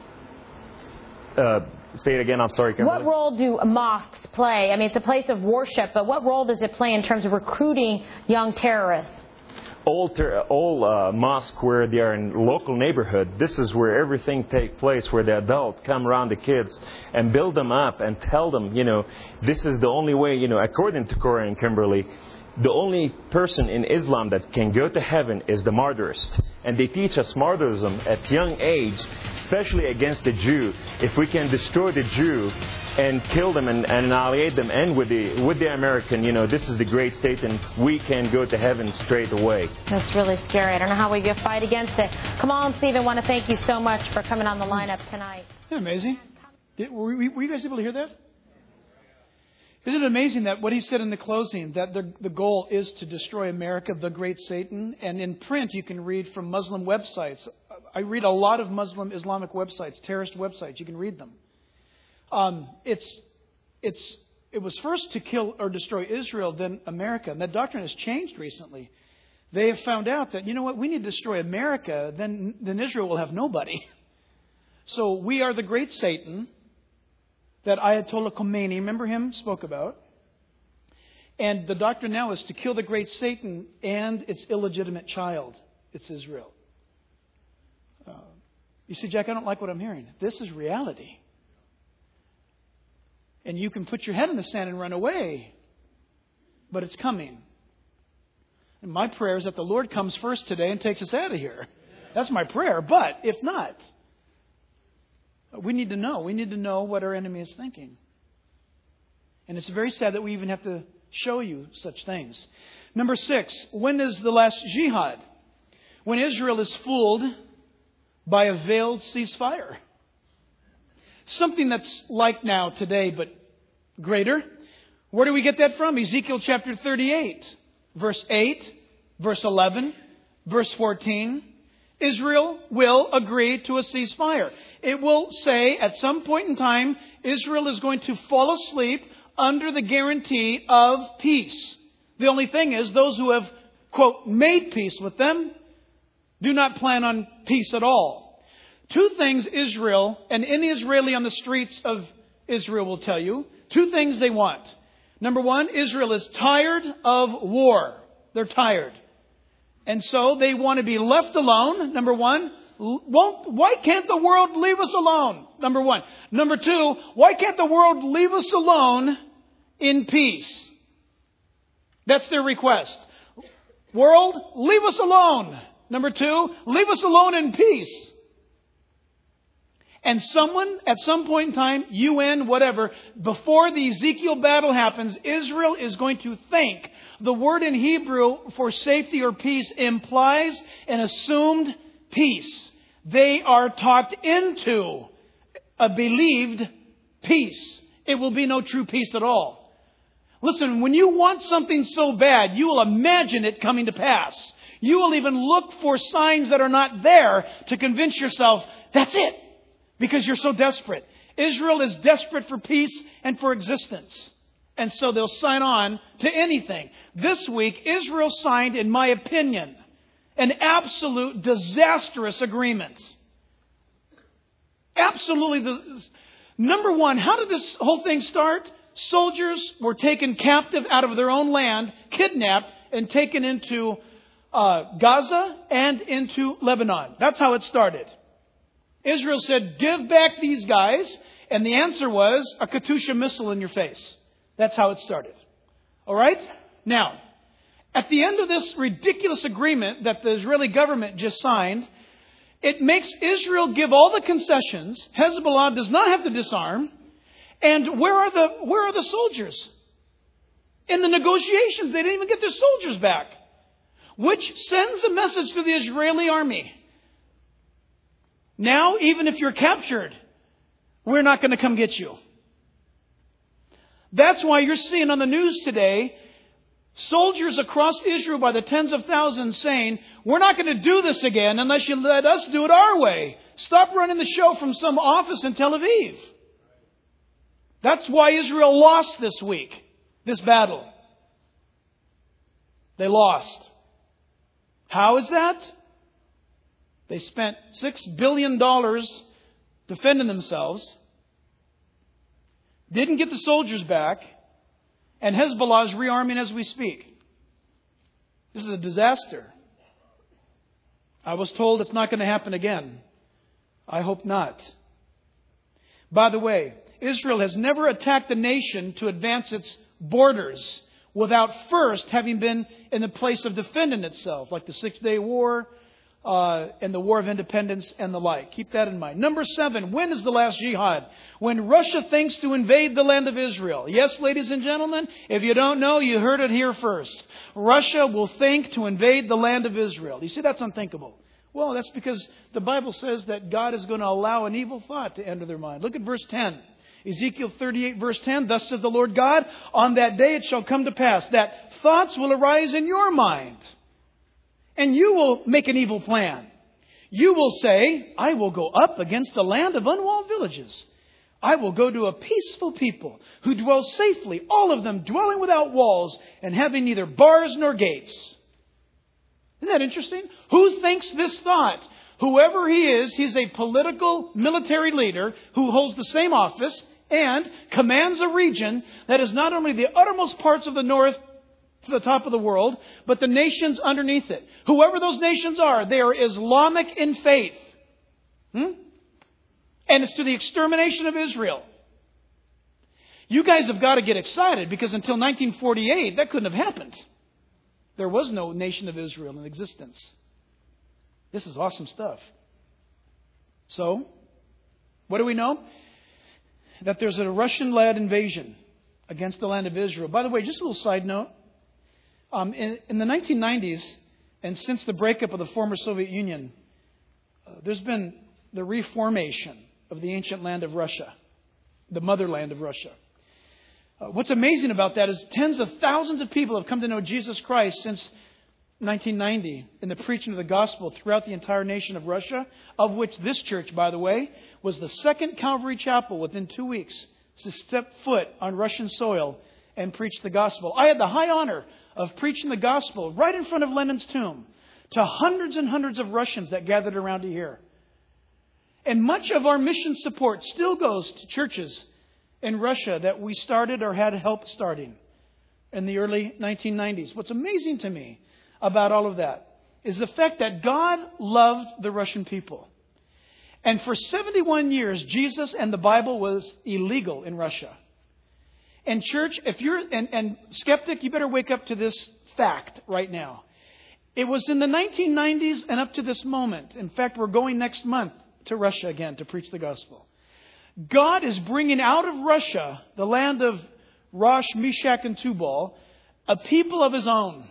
Uh, Say it again, I'm sorry, Kimberly. What role do mosques play? I mean, it's a place of worship, but what role does it play in terms of recruiting young terrorists? All, ter- all uh, mosques where they are in local neighborhood, this is where everything takes place, where the adult come around the kids and build them up and tell them, you know, this is the only way, you know, according to Quran, Kimberly, the only person in Islam that can go to heaven is the martyrist. And they teach us martyrism at young age, especially against the Jew. If we can destroy the Jew and kill them and, and annihilate them, and with the with the American, you know, this is the great Satan, we can go to heaven straight away. That's really scary. I don't know how we can fight against it. Kamal and Stephen, want to thank you so much for coming on the lineup tonight. Isn't that amazing? Did, were, we, were you guys able to hear that? Isn't it amazing that what he said in the closing, that the, the goal is to destroy America, the great Satan? And in print, you can read from Muslim websites. I read a lot of Muslim Islamic websites, terrorist websites. You can read them. Um, it's, it's, it was first to kill or destroy Israel, then America. And that doctrine has changed recently. They have found out that, you know what, we need to destroy America, then, then Israel will have nobody. So we are the great Satan that Ayatollah Khomeini, remember him, spoke about. And the doctrine now is to kill the great Satan and its illegitimate child. It's Israel. Uh, you see, Jack, I don't like what I'm hearing. This is reality. And you can put your head in the sand and run away. But it's coming. And my prayer is that the Lord comes first today and takes us out of here. That's my prayer. But if not, we need to know. We need to know what our enemy is thinking. And it's very sad that we even have to show you such things. Number six, when is the last jihad? When Israel is fooled by a veiled ceasefire. Something that's like now today, but greater. Where do we get that from? Ezekiel chapter thirty-eight, verse eight, verse eleven, verse fourteen. Israel will agree to a ceasefire. It will say at some point in time, Israel is going to fall asleep under the guarantee of peace. The only thing is, those who have, quote, made peace with them do not plan on peace at all. Two things Israel and any Israeli on the streets of Israel will tell you. Two things they want. Number one, Israel is tired of war. They're tired. And so they want to be left alone. Number one, won't, why can't the world leave us alone? Number one. Number two, why can't the world leave us alone in peace? That's their request. World, leave us alone. Number two, leave us alone in peace. And someone, at some point in time, U N, whatever, before the Ezekiel battle happens, Israel is going to think the word in Hebrew for safety or peace implies an assumed peace. They are talked into a believed peace. It will be no true peace at all. Listen, when you want something so bad, you will imagine it coming to pass. You will even look for signs that are not there to convince yourself, that's it. Because you're so desperate. Israel is desperate for peace and for existence. And so they'll sign on to anything. This week, Israel signed, in my opinion, an absolute disastrous agreement. Absolutely. The, number one, how did this whole thing start? Soldiers were taken captive out of their own land, kidnapped, and taken into uh, Gaza and into Lebanon. That's how it started. Israel said, give back these guys. And the answer was a Katyusha missile in your face. That's how it started. All right? Now, at the end of this ridiculous agreement that the Israeli government just signed, it makes Israel give all the concessions. Hezbollah does not have to disarm. And where are the, where are the soldiers? In the negotiations, they didn't even get their soldiers back. Which sends a message to the Israeli army. Now, even if you're captured, we're not going to come get you. That's why you're seeing on the news today, soldiers across Israel by the tens of thousands saying, we're not going to do this again unless you let us do it our way. Stop running the show from some office in Tel Aviv. That's why Israel lost this week, this battle. They lost. How is that? They spent six billion dollars defending themselves, didn't get the soldiers back, and Hezbollah is rearming as we speak. This is a disaster. I was told it's not going to happen again. I hope not. By the way, Israel has never attacked a nation to advance its borders without first having been in the place of defending itself, like the Six-Day War, Uh, and the War of Independence and the like. Keep that in mind. Number seven, when is the last jihad? When Russia thinks to invade the land of Israel. Yes, ladies and gentlemen, if you don't know, you heard it here first. Russia will think to invade the land of Israel. You see, that's unthinkable. Well, that's because the Bible says that God is going to allow an evil thought to enter their mind. Look at verse ten. Ezekiel thirty-eight, verse ten. Thus says the Lord God, on that day it shall come to pass that thoughts will arise in your mind. And you will make an evil plan. You will say, I will go up against the land of unwalled villages. I will go to a peaceful people who dwell safely, all of them dwelling without walls and having neither bars nor gates. Isn't that interesting? Who thinks this thought? Whoever he is, he's a political military leader who holds the same office and commands a region that is not only the uttermost parts of the north, to the top of the world, but the nations underneath it. Whoever those nations are, they are Islamic in faith. Hmm? And it's to the extermination of Israel. You guys have got to get excited because until nineteen forty-eight, that couldn't have happened. There was no nation of Israel in existence. This is awesome stuff. So, what do we know? That there's a Russian-led invasion against the land of Israel. By the way, just a little side note. Um, in, in the nineteen nineties, and since the breakup of the former Soviet Union, uh, there's been the reformation of the ancient land of Russia, the motherland of Russia. Uh, what's amazing about that is tens of thousands of people have come to know Jesus Christ since nineteen ninety in the preaching of the gospel throughout the entire nation of Russia, of which this church, by the way, was the second Calvary Chapel within two weeks to step foot on Russian soil and preach the gospel. I had the high honor of preaching the gospel right in front of Lenin's tomb to hundreds and hundreds of Russians that gathered around to hear. And much of our mission support still goes to churches in Russia that we started or had help starting in the early nineteen nineties. What's amazing to me about all of that is the fact that God loved the Russian people. And for seventy-one years, Jesus and the Bible was illegal in Russia. And church, if you're, and, and skeptic, you better wake up to this fact right now. It was in the nineteen nineties and up to this moment. In fact, we're going next month to Russia again to preach the gospel. God is bringing out of Russia, the land of Rosh, Meshach, and Tubal, a people of His own.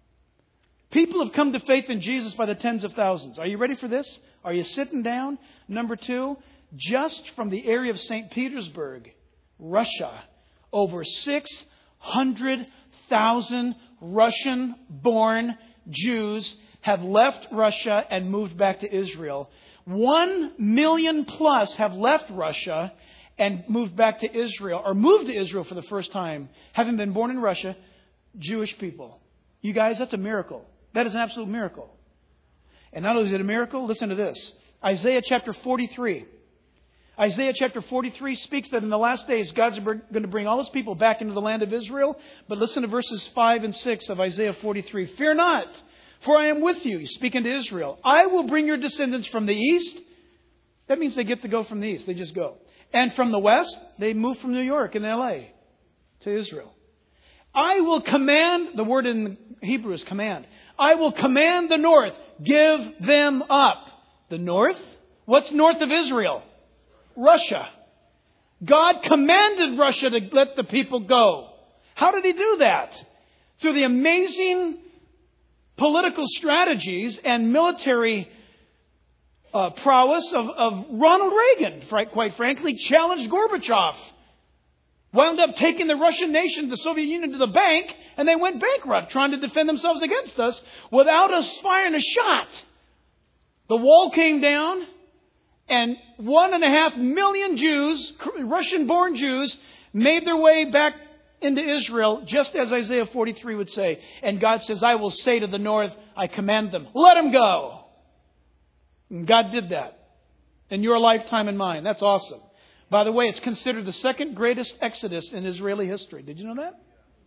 People have come to faith in Jesus by the tens of thousands. Are you ready for this? Are you sitting down? Number two, just from the area of Saint Petersburg, Russia, over six hundred thousand Russian-born Jews have left Russia and moved back to Israel. One million plus have left Russia and moved back to Israel, or moved to Israel for the first time, having been born in Russia, Jewish people. You guys, that's a miracle. That is an absolute miracle. And not only is it a miracle, listen to this. Isaiah chapter forty-three. Isaiah chapter forty-three speaks that in the last days, God's going to bring all His people back into the land of Israel. But listen to verses five and six of Isaiah forty-three. Fear not, for I am with you. He's speaking to Israel. I will bring your descendants from the east. That means they get to go from the east. They just go. And from the west, they move from New York and L A to Israel. I will command, the word in Hebrew is command. I will command the north, give them up. The north? What's north of Israel? Russia. God commanded Russia to let the people go. How did He do that? Through the amazing political strategies and military uh, prowess of, of Ronald Reagan, quite frankly, challenged Gorbachev. Wound up taking the Russian nation, the Soviet Union, to the bank, and they went bankrupt trying to defend themselves against us without us firing a shot. The wall came down, and one and a half million Jews, Russian-born Jews, made their way back into Israel, just as Isaiah forty-three would say. And God says, I will say to the north, I command them, let them go. And God did that in your lifetime and mine. That's awesome. By the way, it's considered the second greatest exodus in Israeli history. Did you know that?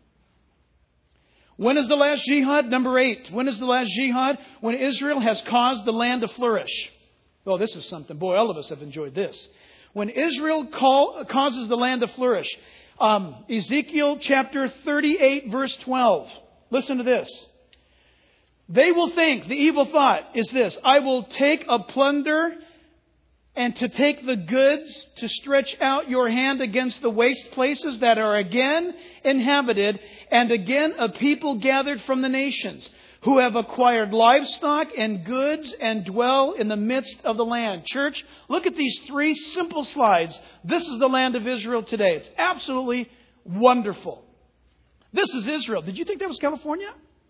When is the last jihad? Number eight. When is the last jihad? When Israel has caused the land to flourish. Oh, this is something. Boy, all of us have enjoyed this. When Israel call, causes the land to flourish. Um, Ezekiel chapter thirty-eight, verse twelve. Listen to this. They will think, the evil thought is this, I will take a plunder and to take the goods, to stretch out your hand against the waste places that are again inhabited, and again a people gathered from the nations, who have acquired livestock and goods and dwell in the midst of the land. Church, look at these three simple slides. This is the land of Israel today. It's absolutely wonderful. This is Israel. Did you think that was California?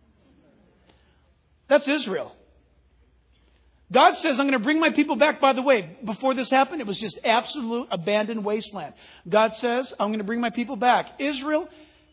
That's Israel. God says, I'm going to bring my people back. By the way, before this happened, it was just absolute abandoned wasteland. God says, I'm going to bring my people back. Israel,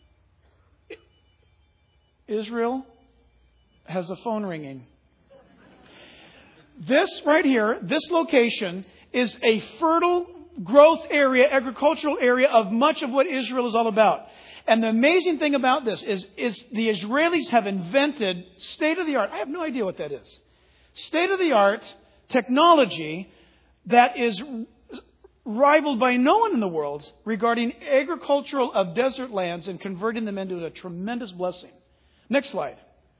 Israel has a phone ringing. This right here, this location is a fertile growth area, agricultural area of much of what Israel is all about. And the amazing thing about this is, is the Israelis have invented state-of-the-art, I have no idea what that is, state-of-the-art technology that is rivaled by no one in the world regarding agricultural of desert lands and converting them into a tremendous blessing. Next slide.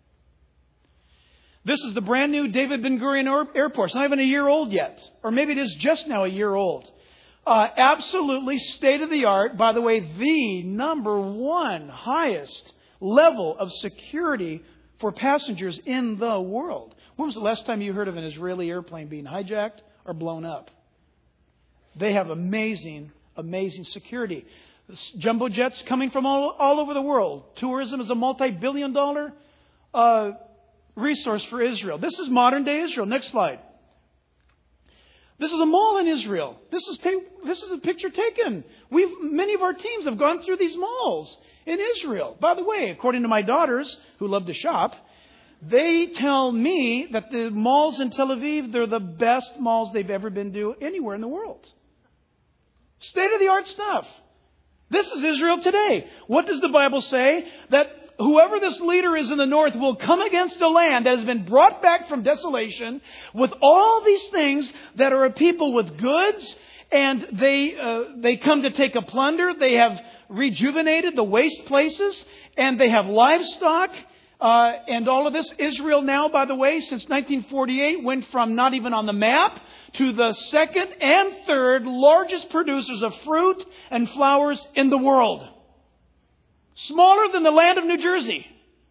This is the brand new David Ben Gurion Airport. It's not even a year old yet. Or maybe it is just now a year old. Uh, absolutely state-of-the-art. By the way, the number one highest level of security for passengers in the world. When was the last time you heard of an Israeli airplane being hijacked or blown up? They have amazing, amazing security. Jumbo jets coming from all, all over the world. Tourism is a multi-billion dollar uh, resource for Israel. This is modern day Israel. Next slide. This is a mall in Israel. This is ta- this is a picture taken. We've many of our teams have gone through these malls in Israel. By the way, according to my daughters who love to shop, they tell me that the malls in Tel Aviv, they're the best malls they've ever been to anywhere in the world. State-of-the-art stuff. This is Israel today. What does the Bible say? That whoever this leader is in the north will come against a land that has been brought back from desolation with all these things that are a people with goods, and they uh, they come to take a plunder. They have rejuvenated the waste places, and they have livestock. Uh, and all of this. Israel now, by the way, since nineteen forty-eight, went from not even on the map to the second and third largest producers of fruit and flowers in the world. Smaller than the land of New Jersey.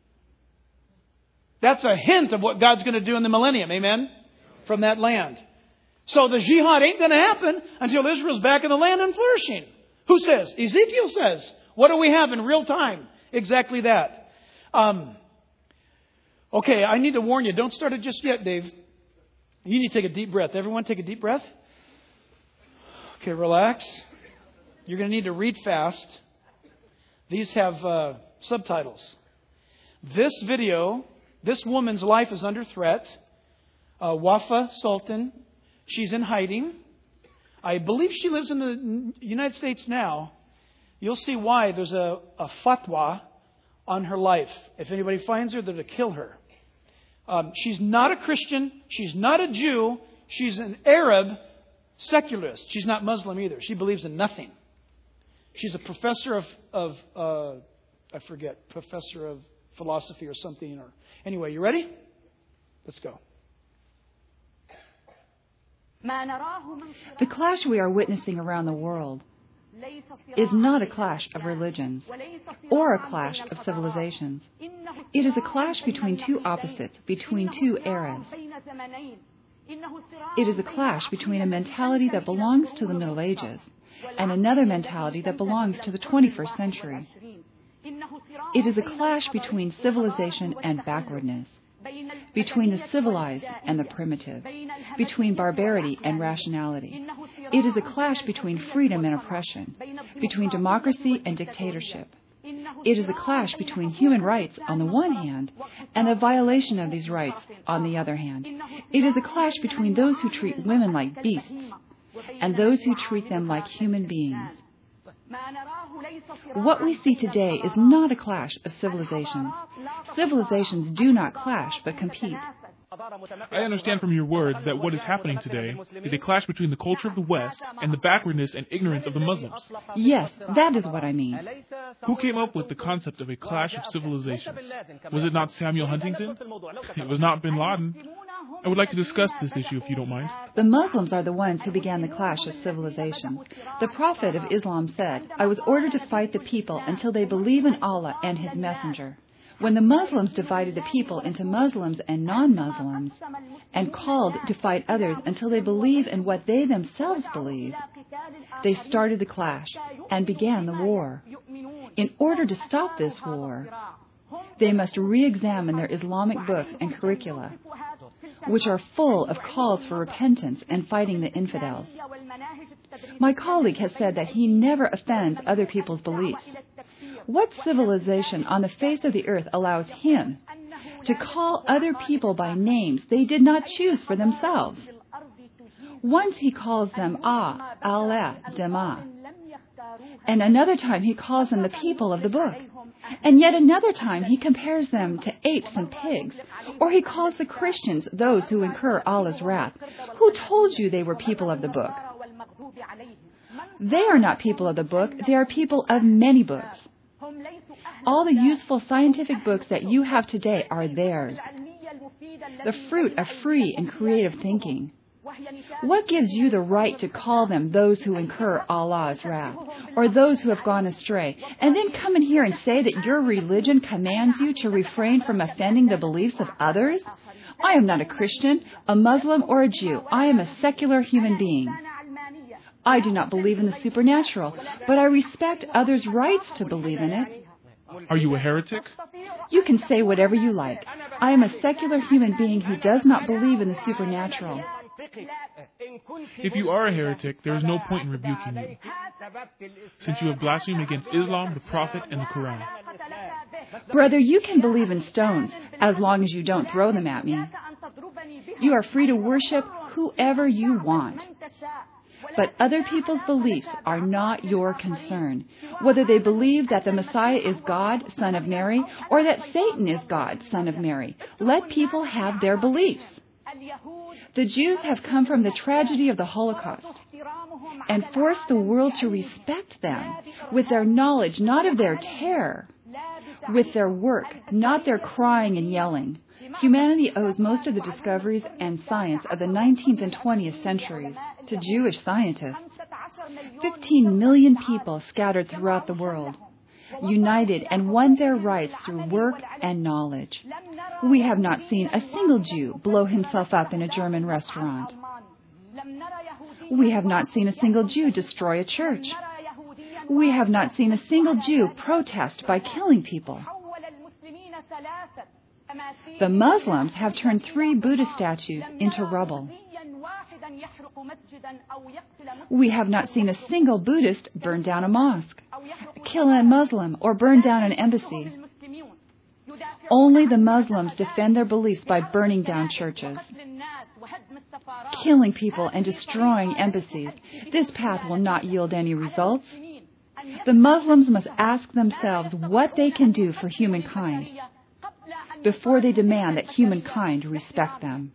That's a hint of what God's going to do in the millennium, amen? From that land. So the jihad ain't going to happen until Israel's back in the land and flourishing. Who says? Ezekiel says. What do we have in real time? Exactly that. Um... Okay, I need to warn you. Don't start it just yet, Dave. You need to take a deep breath. Everyone take a deep breath. Okay, relax. You're going to need to read fast. These have uh, subtitles. This video, this woman's life is under threat. Uh, Wafa Sultan, she's in hiding. I believe she lives in the United States now. You'll see why. There's a, a fatwa on her life. If anybody finds her, they're to kill her. Um, she's not a Christian. She's not a Jew. She's an Arab secularist. She's not Muslim either. She believes in nothing. She's a professor of, of uh, I forget, professor of philosophy or something. Or anyway, you ready? Let's go. The clash we are witnessing around the world is not a clash of religions or a clash of civilizations. It is a clash between two opposites, between two eras. It is a clash between a mentality that belongs to the Middle Ages and another mentality that belongs to the twenty-first century. It is a clash between civilization and backwardness, between the civilized and the primitive, between barbarity and rationality. It is a clash between freedom and oppression, between democracy and dictatorship. It is a clash between human rights on the one hand and the violation of these rights on the other hand. It is a clash between those who treat women like beasts and those who treat them like human beings. What we see today is not a clash of civilizations. Civilizations do not clash but compete. I understand from your words that what is happening today is a clash between the culture of the West and the backwardness and ignorance of the Muslims. Yes, that is what I mean. Who came up with the concept of a clash of civilizations? Was it not Samuel Huntington? It was not Bin Laden. I would like to discuss this issue if you don't mind. The Muslims are the ones who began the clash of civilizations. The Prophet of Islam said, "I was ordered to fight the people until they believe in Allah and His Messenger." When the Muslims divided the people into Muslims and non-Muslims and called to fight others until they believe in what they themselves believe, they started the clash and began the war. In order to stop this war, they must re-examine their Islamic books and curricula, which are full of calls for repentance and fighting the infidels. My colleague has said that he never offends other people's beliefs. What civilization on the face of the earth allows him to call other people by names they did not choose for themselves? Once he calls them Ah, Aleh, Dema. And another time he calls them the people of the book. And yet another time he compares them to apes and pigs. Or he calls the Christians those who incur Allah's wrath. Who told you they were people of the book? They are not people of the book. They are people of many books. All the useful scientific books that you have today are theirs. The fruit of free and creative thinking. What gives you the right to call them those who incur Allah's wrath, or those who have gone astray, and then come in here and say that your religion commands you to refrain from offending the beliefs of others? I am not a Christian, a Muslim, or a Jew. I am a secular human being. I do not believe in the supernatural, but I respect others' rights to believe in it. Are you a heretic? You can say whatever you like. I am a secular human being who does not believe in the supernatural. If you are a heretic, there is no point in rebuking you, since you have blasphemed against Islam, the Prophet, and the Quran. Brother, you can believe in stones, as long as you don't throw them at me. You are free to worship whoever you want. But other people's beliefs are not your concern. Whether they believe that the Messiah is God, son of Mary, or that Satan is God, son of Mary, let people have their beliefs. The Jews have come from the tragedy of the Holocaust and forced the world to respect them with their knowledge, not of their terror, with their work, not their crying and yelling. Humanity owes most of the discoveries and science of the nineteenth and twentieth centuries to Jewish scientists. Fifteen million people scattered throughout the world, united and won their rights through work and knowledge. We have not seen a single Jew blow himself up in a German restaurant. We have not seen a single Jew destroy a church. We have not seen a single Jew protest by killing people. The Muslims have turned three Buddha statues into rubble. We have not seen a single Buddhist burn down a mosque, kill a Muslim, or burn down an embassy. Only the Muslims defend their beliefs by burning down churches, killing people, and destroying embassies. This path will not yield any results. The Muslims must ask themselves what they can do for humankind before they demand that humankind respect them.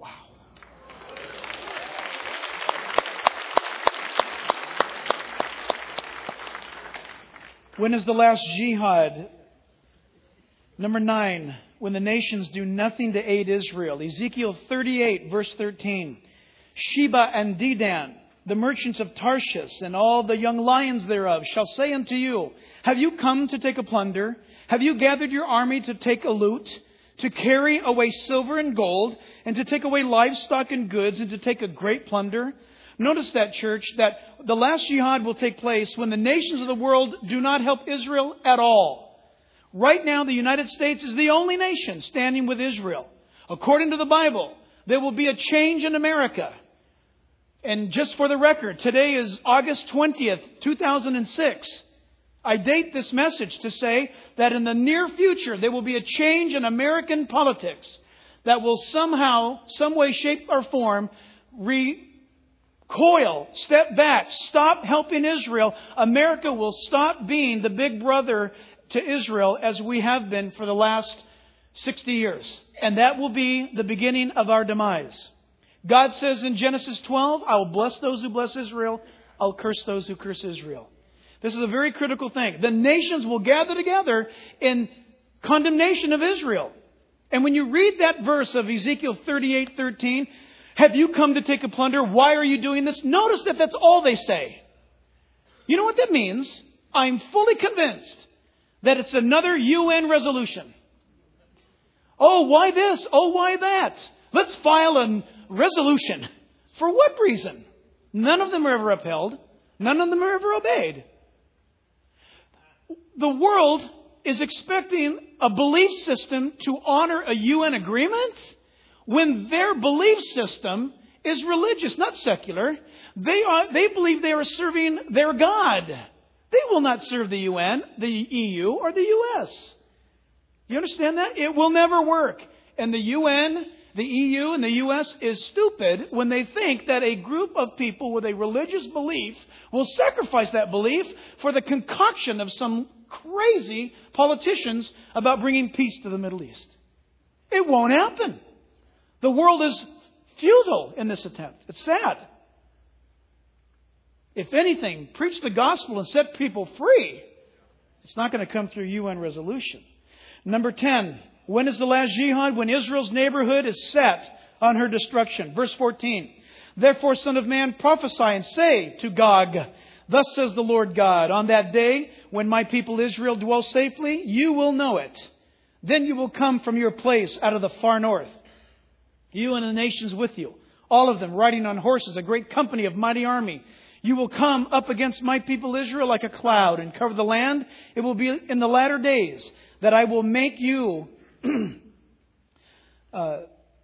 When is the last jihad? Number nine, when the nations do nothing to aid Israel. Ezekiel thirty-eight, verse thirteen. Sheba and Dedan, the merchants of Tarshish, and all the young lions thereof, shall say unto you, have you come to take a plunder? Have you gathered your army to take a loot? To carry away silver and gold, and to take away livestock and goods, and to take a great plunder? Notice that, church, that the last jihad will take place when the nations of the world do not help Israel at all. Right now, the United States is the only nation standing with Israel. According to the Bible, there will be a change in America. And just for the record, today is August twentieth, two thousand six. I date this message to say that in the near future, there will be a change in American politics that will somehow, some way, shape, or form, recoil, step back, stop helping Israel. America will stop being the big brother to Israel as we have been for the last sixty years. And that will be the beginning of our demise. God says in Genesis twelve, I will bless those who bless Israel. I'll curse those who curse Israel. This is a very critical thing. The nations will gather together in condemnation of Israel. And when you read that verse of Ezekiel thirty-eight thirteen, have you come to take a plunder? Why are you doing this? Notice that that's all they say. You know what that means? I'm fully convinced that it's another U N resolution. Oh, why this? Oh, why that? Let's file a resolution. For what reason? None of them are ever upheld. None of them are ever obeyed. The world is expecting a belief system to honor a U N agreement when their belief system is religious, not secular. They are, they believe they are serving their God. They will not serve the U N, the E U, or the U S. You understand that? It will never work. And the U N the E U and the U S is stupid when they think that a group of people with a religious belief will sacrifice that belief for the concoction of some crazy politicians about bringing peace to the Middle East. It won't happen. The world is futile in this attempt. It's sad. If anything, preach the gospel and set people free. It's not going to come through U N resolution. Number ten. When is the last jihad? When Israel's neighborhood is set on her destruction. Verse fourteen. Therefore, Son of Man, prophesy and say to Gog, thus says the Lord God, on that day when my people Israel dwell safely, you will know it. Then you will come from your place out of the far north, you and the nations with you, all of them riding on horses, a great company of mighty army. You will come up against my people Israel like a cloud and cover the land. It will be in the latter days that I will make you, uh,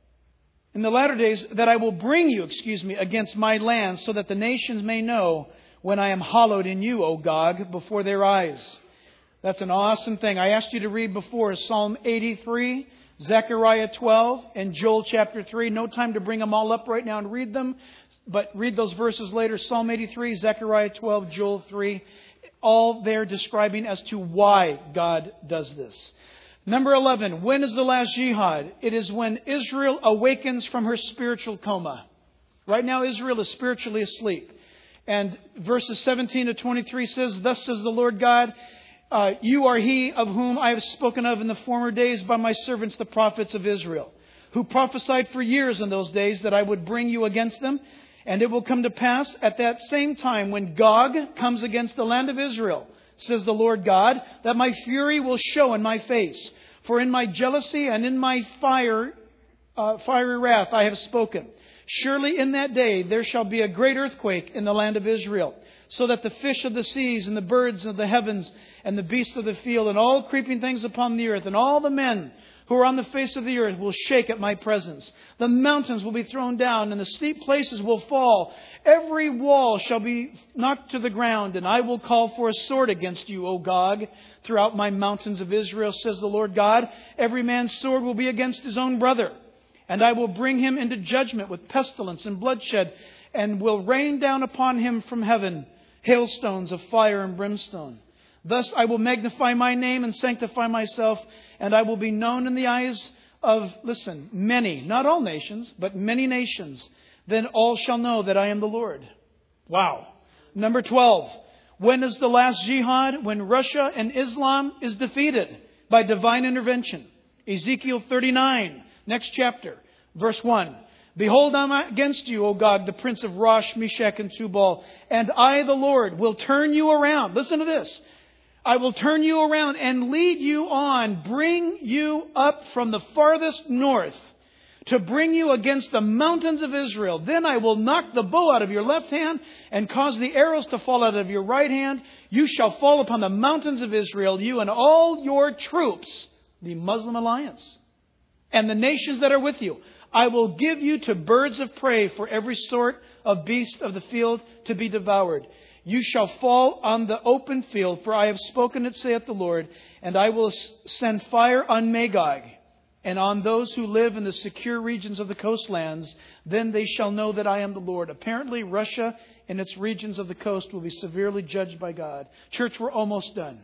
in the latter days that I will bring you, excuse me, against my land so that the nations may know when I am hallowed in you, O Gog, before their eyes. That's an awesome thing. I asked you to read before Psalm eighty-three, Zechariah twelve, and Joel chapter three. No time to bring them all up right now and read them. But read those verses later. Psalm eighty-three, Zechariah twelve, Joel three. All there describing as to why God does this. Number eleven. When is the last jihad? It is when Israel awakens from her spiritual coma. Right now Israel is spiritually asleep. And verses seventeen to twenty-three says, thus says the Lord God, uh, you are he of whom I have spoken of in the former days by my servants the prophets of Israel, who prophesied for years in those days that I would bring you against them. And it will come to pass at that same time when Gog comes against the land of Israel, says the Lord God, that my fury will show in my face. For in my jealousy and in my fire, uh, fiery wrath I have spoken. Surely in that day there shall be a great earthquake in the land of Israel, so that the fish of the seas and the birds of the heavens and the beasts of the field and all creeping things upon the earth and all the men who are on the face of the earth will shake at my presence. The mountains will be thrown down and the steep places will fall. Every wall shall be knocked to the ground, and I will call for a sword against you, O Gog, throughout my mountains of Israel, says the Lord God. Every man's sword will be against his own brother, and I will bring him into judgment with pestilence and bloodshed, and will rain down upon him from heaven hailstones of fire and brimstone. Thus I will magnify my name and sanctify myself, and I will be known in the eyes of, listen, many, not all nations, but many nations. Then all shall know that I am the Lord. Wow. Number twelve. When is the last jihad? When Russia and Islam is defeated by divine intervention. Ezekiel thirty-nine, next chapter, verse one. Behold, I am against you, O Gog, the prince of Rosh, Meshach, and Tubal, and I, the Lord, will turn you around. Listen to this. I will turn you around and lead you on, bring you up from the farthest north to bring you against the mountains of Israel. Then I will knock the bow out of your left hand and cause the arrows to fall out of your right hand. You shall fall upon the mountains of Israel, you and all your troops, the Muslim alliance, and the nations that are with you. I will give you to birds of prey for every sort of beast of the field to be devoured. You shall fall on the open field, for I have spoken it, saith the Lord, and I will send fire on Magog and on those who live in the secure regions of the coastlands. Then they shall know that I am the Lord. Apparently, Russia and its regions of the coast will be severely judged by God. Church, we're almost done.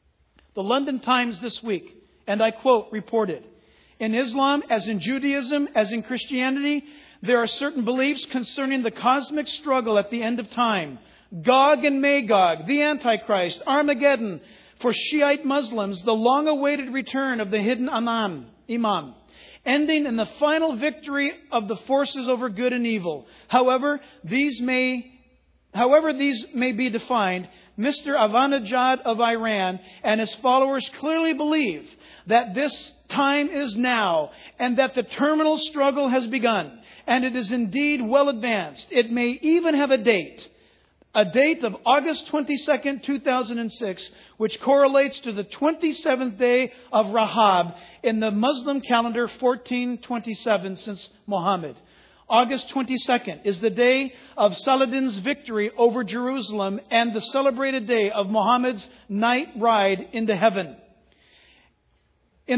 The London Times this week, and I quote, reported, in Islam, as in Judaism, as in Christianity, there are certain beliefs concerning the cosmic struggle at the end of time. Gog and Magog, the Antichrist, Armageddon. For Shiite Muslims, the long-awaited return of the hidden Imam, Imam, ending in the final victory of the forces over good and evil. However, these may, however these may be defined, Mister Ahmadinejad of Iran and his followers clearly believe that this time is now and that the terminal struggle has begun. And it is indeed well advanced. It may even have a date. A date of August twenty-second, two thousand six, which correlates to the twenty-seventh day of Rahab in the Muslim calendar, fourteen twenty-seven since Muhammad. August twenty-second is the day of Saladin's victory over Jerusalem and the celebrated day of Muhammad's night ride into heaven. In the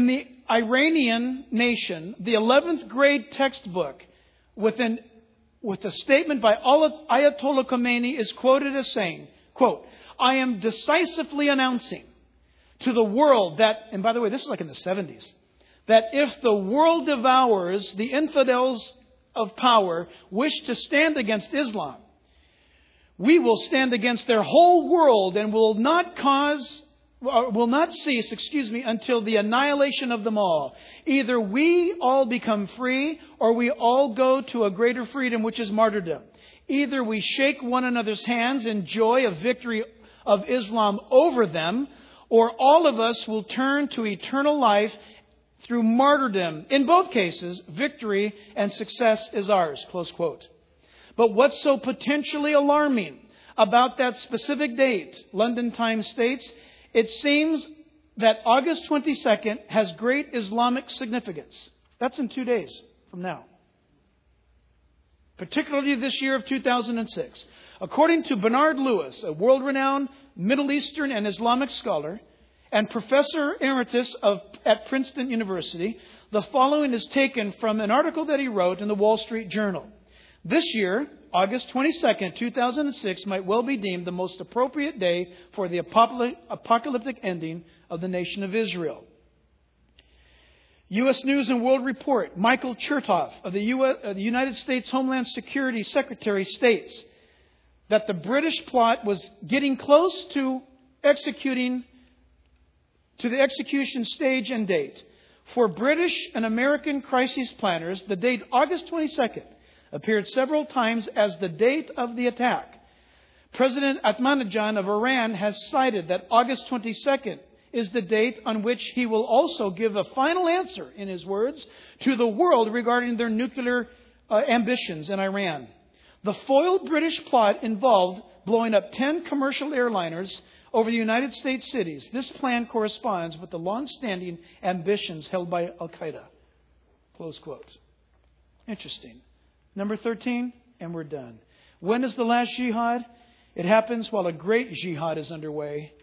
Iranian nation, the eleventh grade textbook, with, an, with a statement by Ayatollah Khomeini is quoted as saying, quote, "I am decisively announcing to the world that," and by the way, this is like in the seventies, "that if the world devours, the infidels of power wish to stand against Islam, we will stand against their whole world and will not cause, will not cease, excuse me, until the annihilation of them all. Either we all become free or we all go to a greater freedom, which is martyrdom. Either we shake one another's hands in joy of victory of Islam over them, or all of us will turn to eternal life through martyrdom. In both cases, victory and success is ours." Close quote. But what's so potentially alarming about that specific date, London Times states, it seems that August twenty-second has great Islamic significance. That's in two days from now. Particularly this year of two thousand six. According to Bernard Lewis, a world-renowned Middle Eastern and Islamic scholar, and Professor Emeritus of, at Princeton University, the following is taken from an article that he wrote in the Wall Street Journal. This year, August twenty-second, two thousand six, might well be deemed the most appropriate day for the apocalyptic ending of the nation of Israel. U S News and World Report, Michael Chertoff of the, U S, uh, the United States Homeland Security Secretary states that the British plot was getting close to executing to the execution stage and date. For British and American crisis planners, the date August twenty-second appeared several times as the date of the attack. President Ahmadinejad of Iran has cited that August twenty-second is the date on which he will also give a final answer, in his words, to the world regarding their nuclear uh, ambitions in Iran. The foiled British plot involved blowing up ten commercial airliners over the United States cities. This plan corresponds with the long-standing ambitions held by Al-Qaeda. Close quote. Interesting. Number thirteen, and we're done. When is the last jihad? It happens while a great jihad is underway,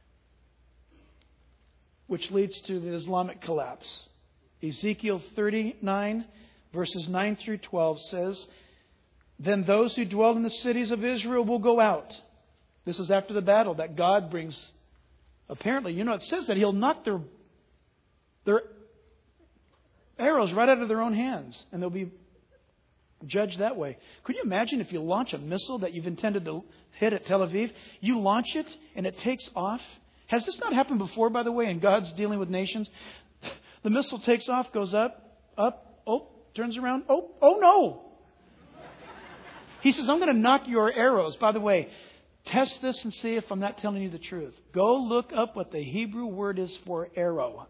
which leads to the Islamic collapse. Ezekiel thirty-nine, verses nine through twelve says, "Then those who dwell in the cities of Israel will go out." This is after the battle that God brings, apparently, you know, it says that He'll knock their, their arrows right out of their own hands, and they'll be judged that way. Could you imagine if you launch a missile that you've intended to hit at Tel Aviv, you launch it and it takes off? Has this not happened before, by the way, in God's dealing with nations? The missile takes off, goes up, up, oh, turns around, oh, oh no. He says, "I'm going to knock your arrows." By the way, test this and see if I'm not telling you the truth. Go look up what the Hebrew word is for arrow.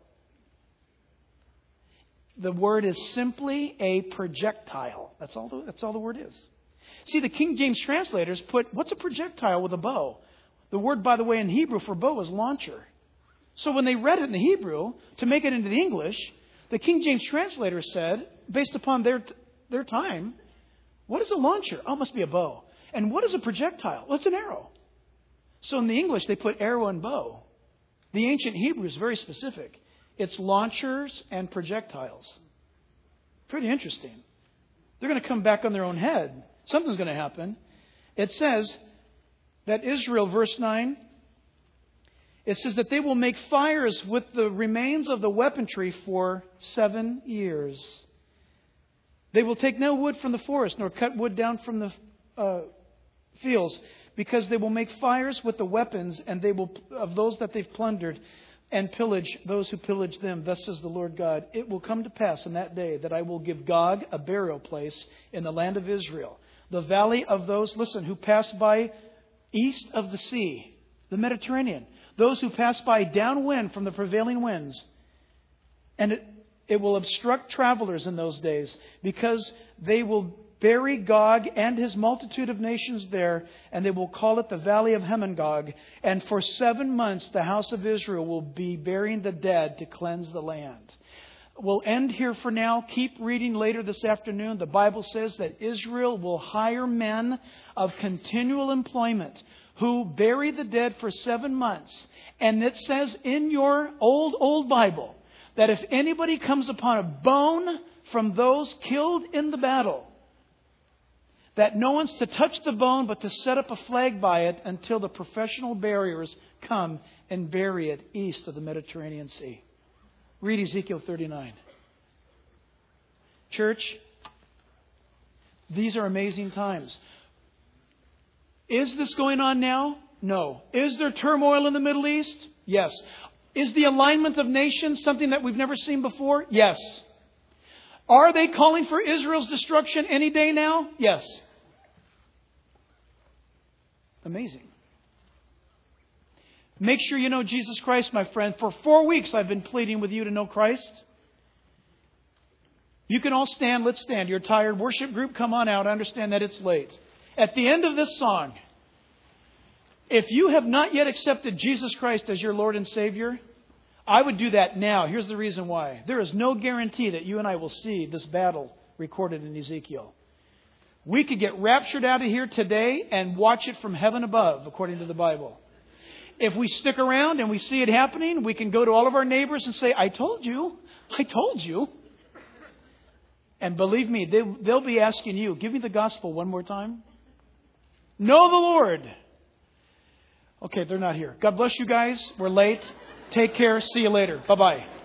The word is simply a projectile. That's all the, that's all the word is. See, the King James translators put, what's a projectile with a bow? The word, by the way, in Hebrew for bow is launcher. So when they read it in the Hebrew, to make it into the English, the King James translators said, based upon their their time, what is a launcher? Oh, it must be a bow. And what is a projectile? Well, it's an arrow. So in the English, they put arrow and bow. The ancient Hebrew is very specific. It's launchers and projectiles. Pretty interesting. They're going to come back on their own head. Something's going to happen. It says that Israel, verse nine, it says that they will make fires with the remains of the weaponry for seven years. They will take no wood from the forest, nor cut wood down from the uh, fields, because they will make fires with the weapons and they will of those that they've plundered, and pillage those who pillage them. Thus says the Lord God, "It will come to pass in that day that I will give Gog a burial place in the land of Israel, the valley of those, listen, who pass by east of the sea, the Mediterranean, those who pass by downwind from the prevailing winds. And it, it will obstruct travelers in those days, because they will bury Gog and his multitude of nations there, and they will call it the valley of Hemengog. And for seven months the house of Israel will be burying the dead to cleanse the land." We'll end here for now. Keep reading later this afternoon. The Bible says that Israel will hire men of continual employment who bury the dead for seven months. And it says in your old, old Bible that if anybody comes upon a bone from those killed in the battle, that no one's to touch the bone but to set up a flag by it until the professional buriers come and bury it east of the Mediterranean Sea. Read Ezekiel thirty-nine. Church, these are amazing times. Is this going on now? No. Is there turmoil in the Middle East? Yes. Is the alignment of nations something that we've never seen before? Yes. Are they calling for Israel's destruction any day now? Yes. Amazing. Make sure you know Jesus Christ, my friend. For four weeks I've been pleading with you to know Christ. You can all stand. Let's stand. You're tired. Worship group, come on out. I understand that it's late. At the end of this song, if you have not yet accepted Jesus Christ as your Lord and Savior, I would do that now. Here's the reason why. There is no guarantee that you and I will see this battle recorded in Ezekiel. We could get raptured out of here today and watch it from heaven above, according to the Bible. If we stick around and we see it happening, we can go to all of our neighbors and say, I told you, I told you. And believe me, they, they'll be asking you, give me the gospel one more time. Know the Lord. Okay, they're not here. God bless you guys. We're late. Take care. See you later. Bye-bye.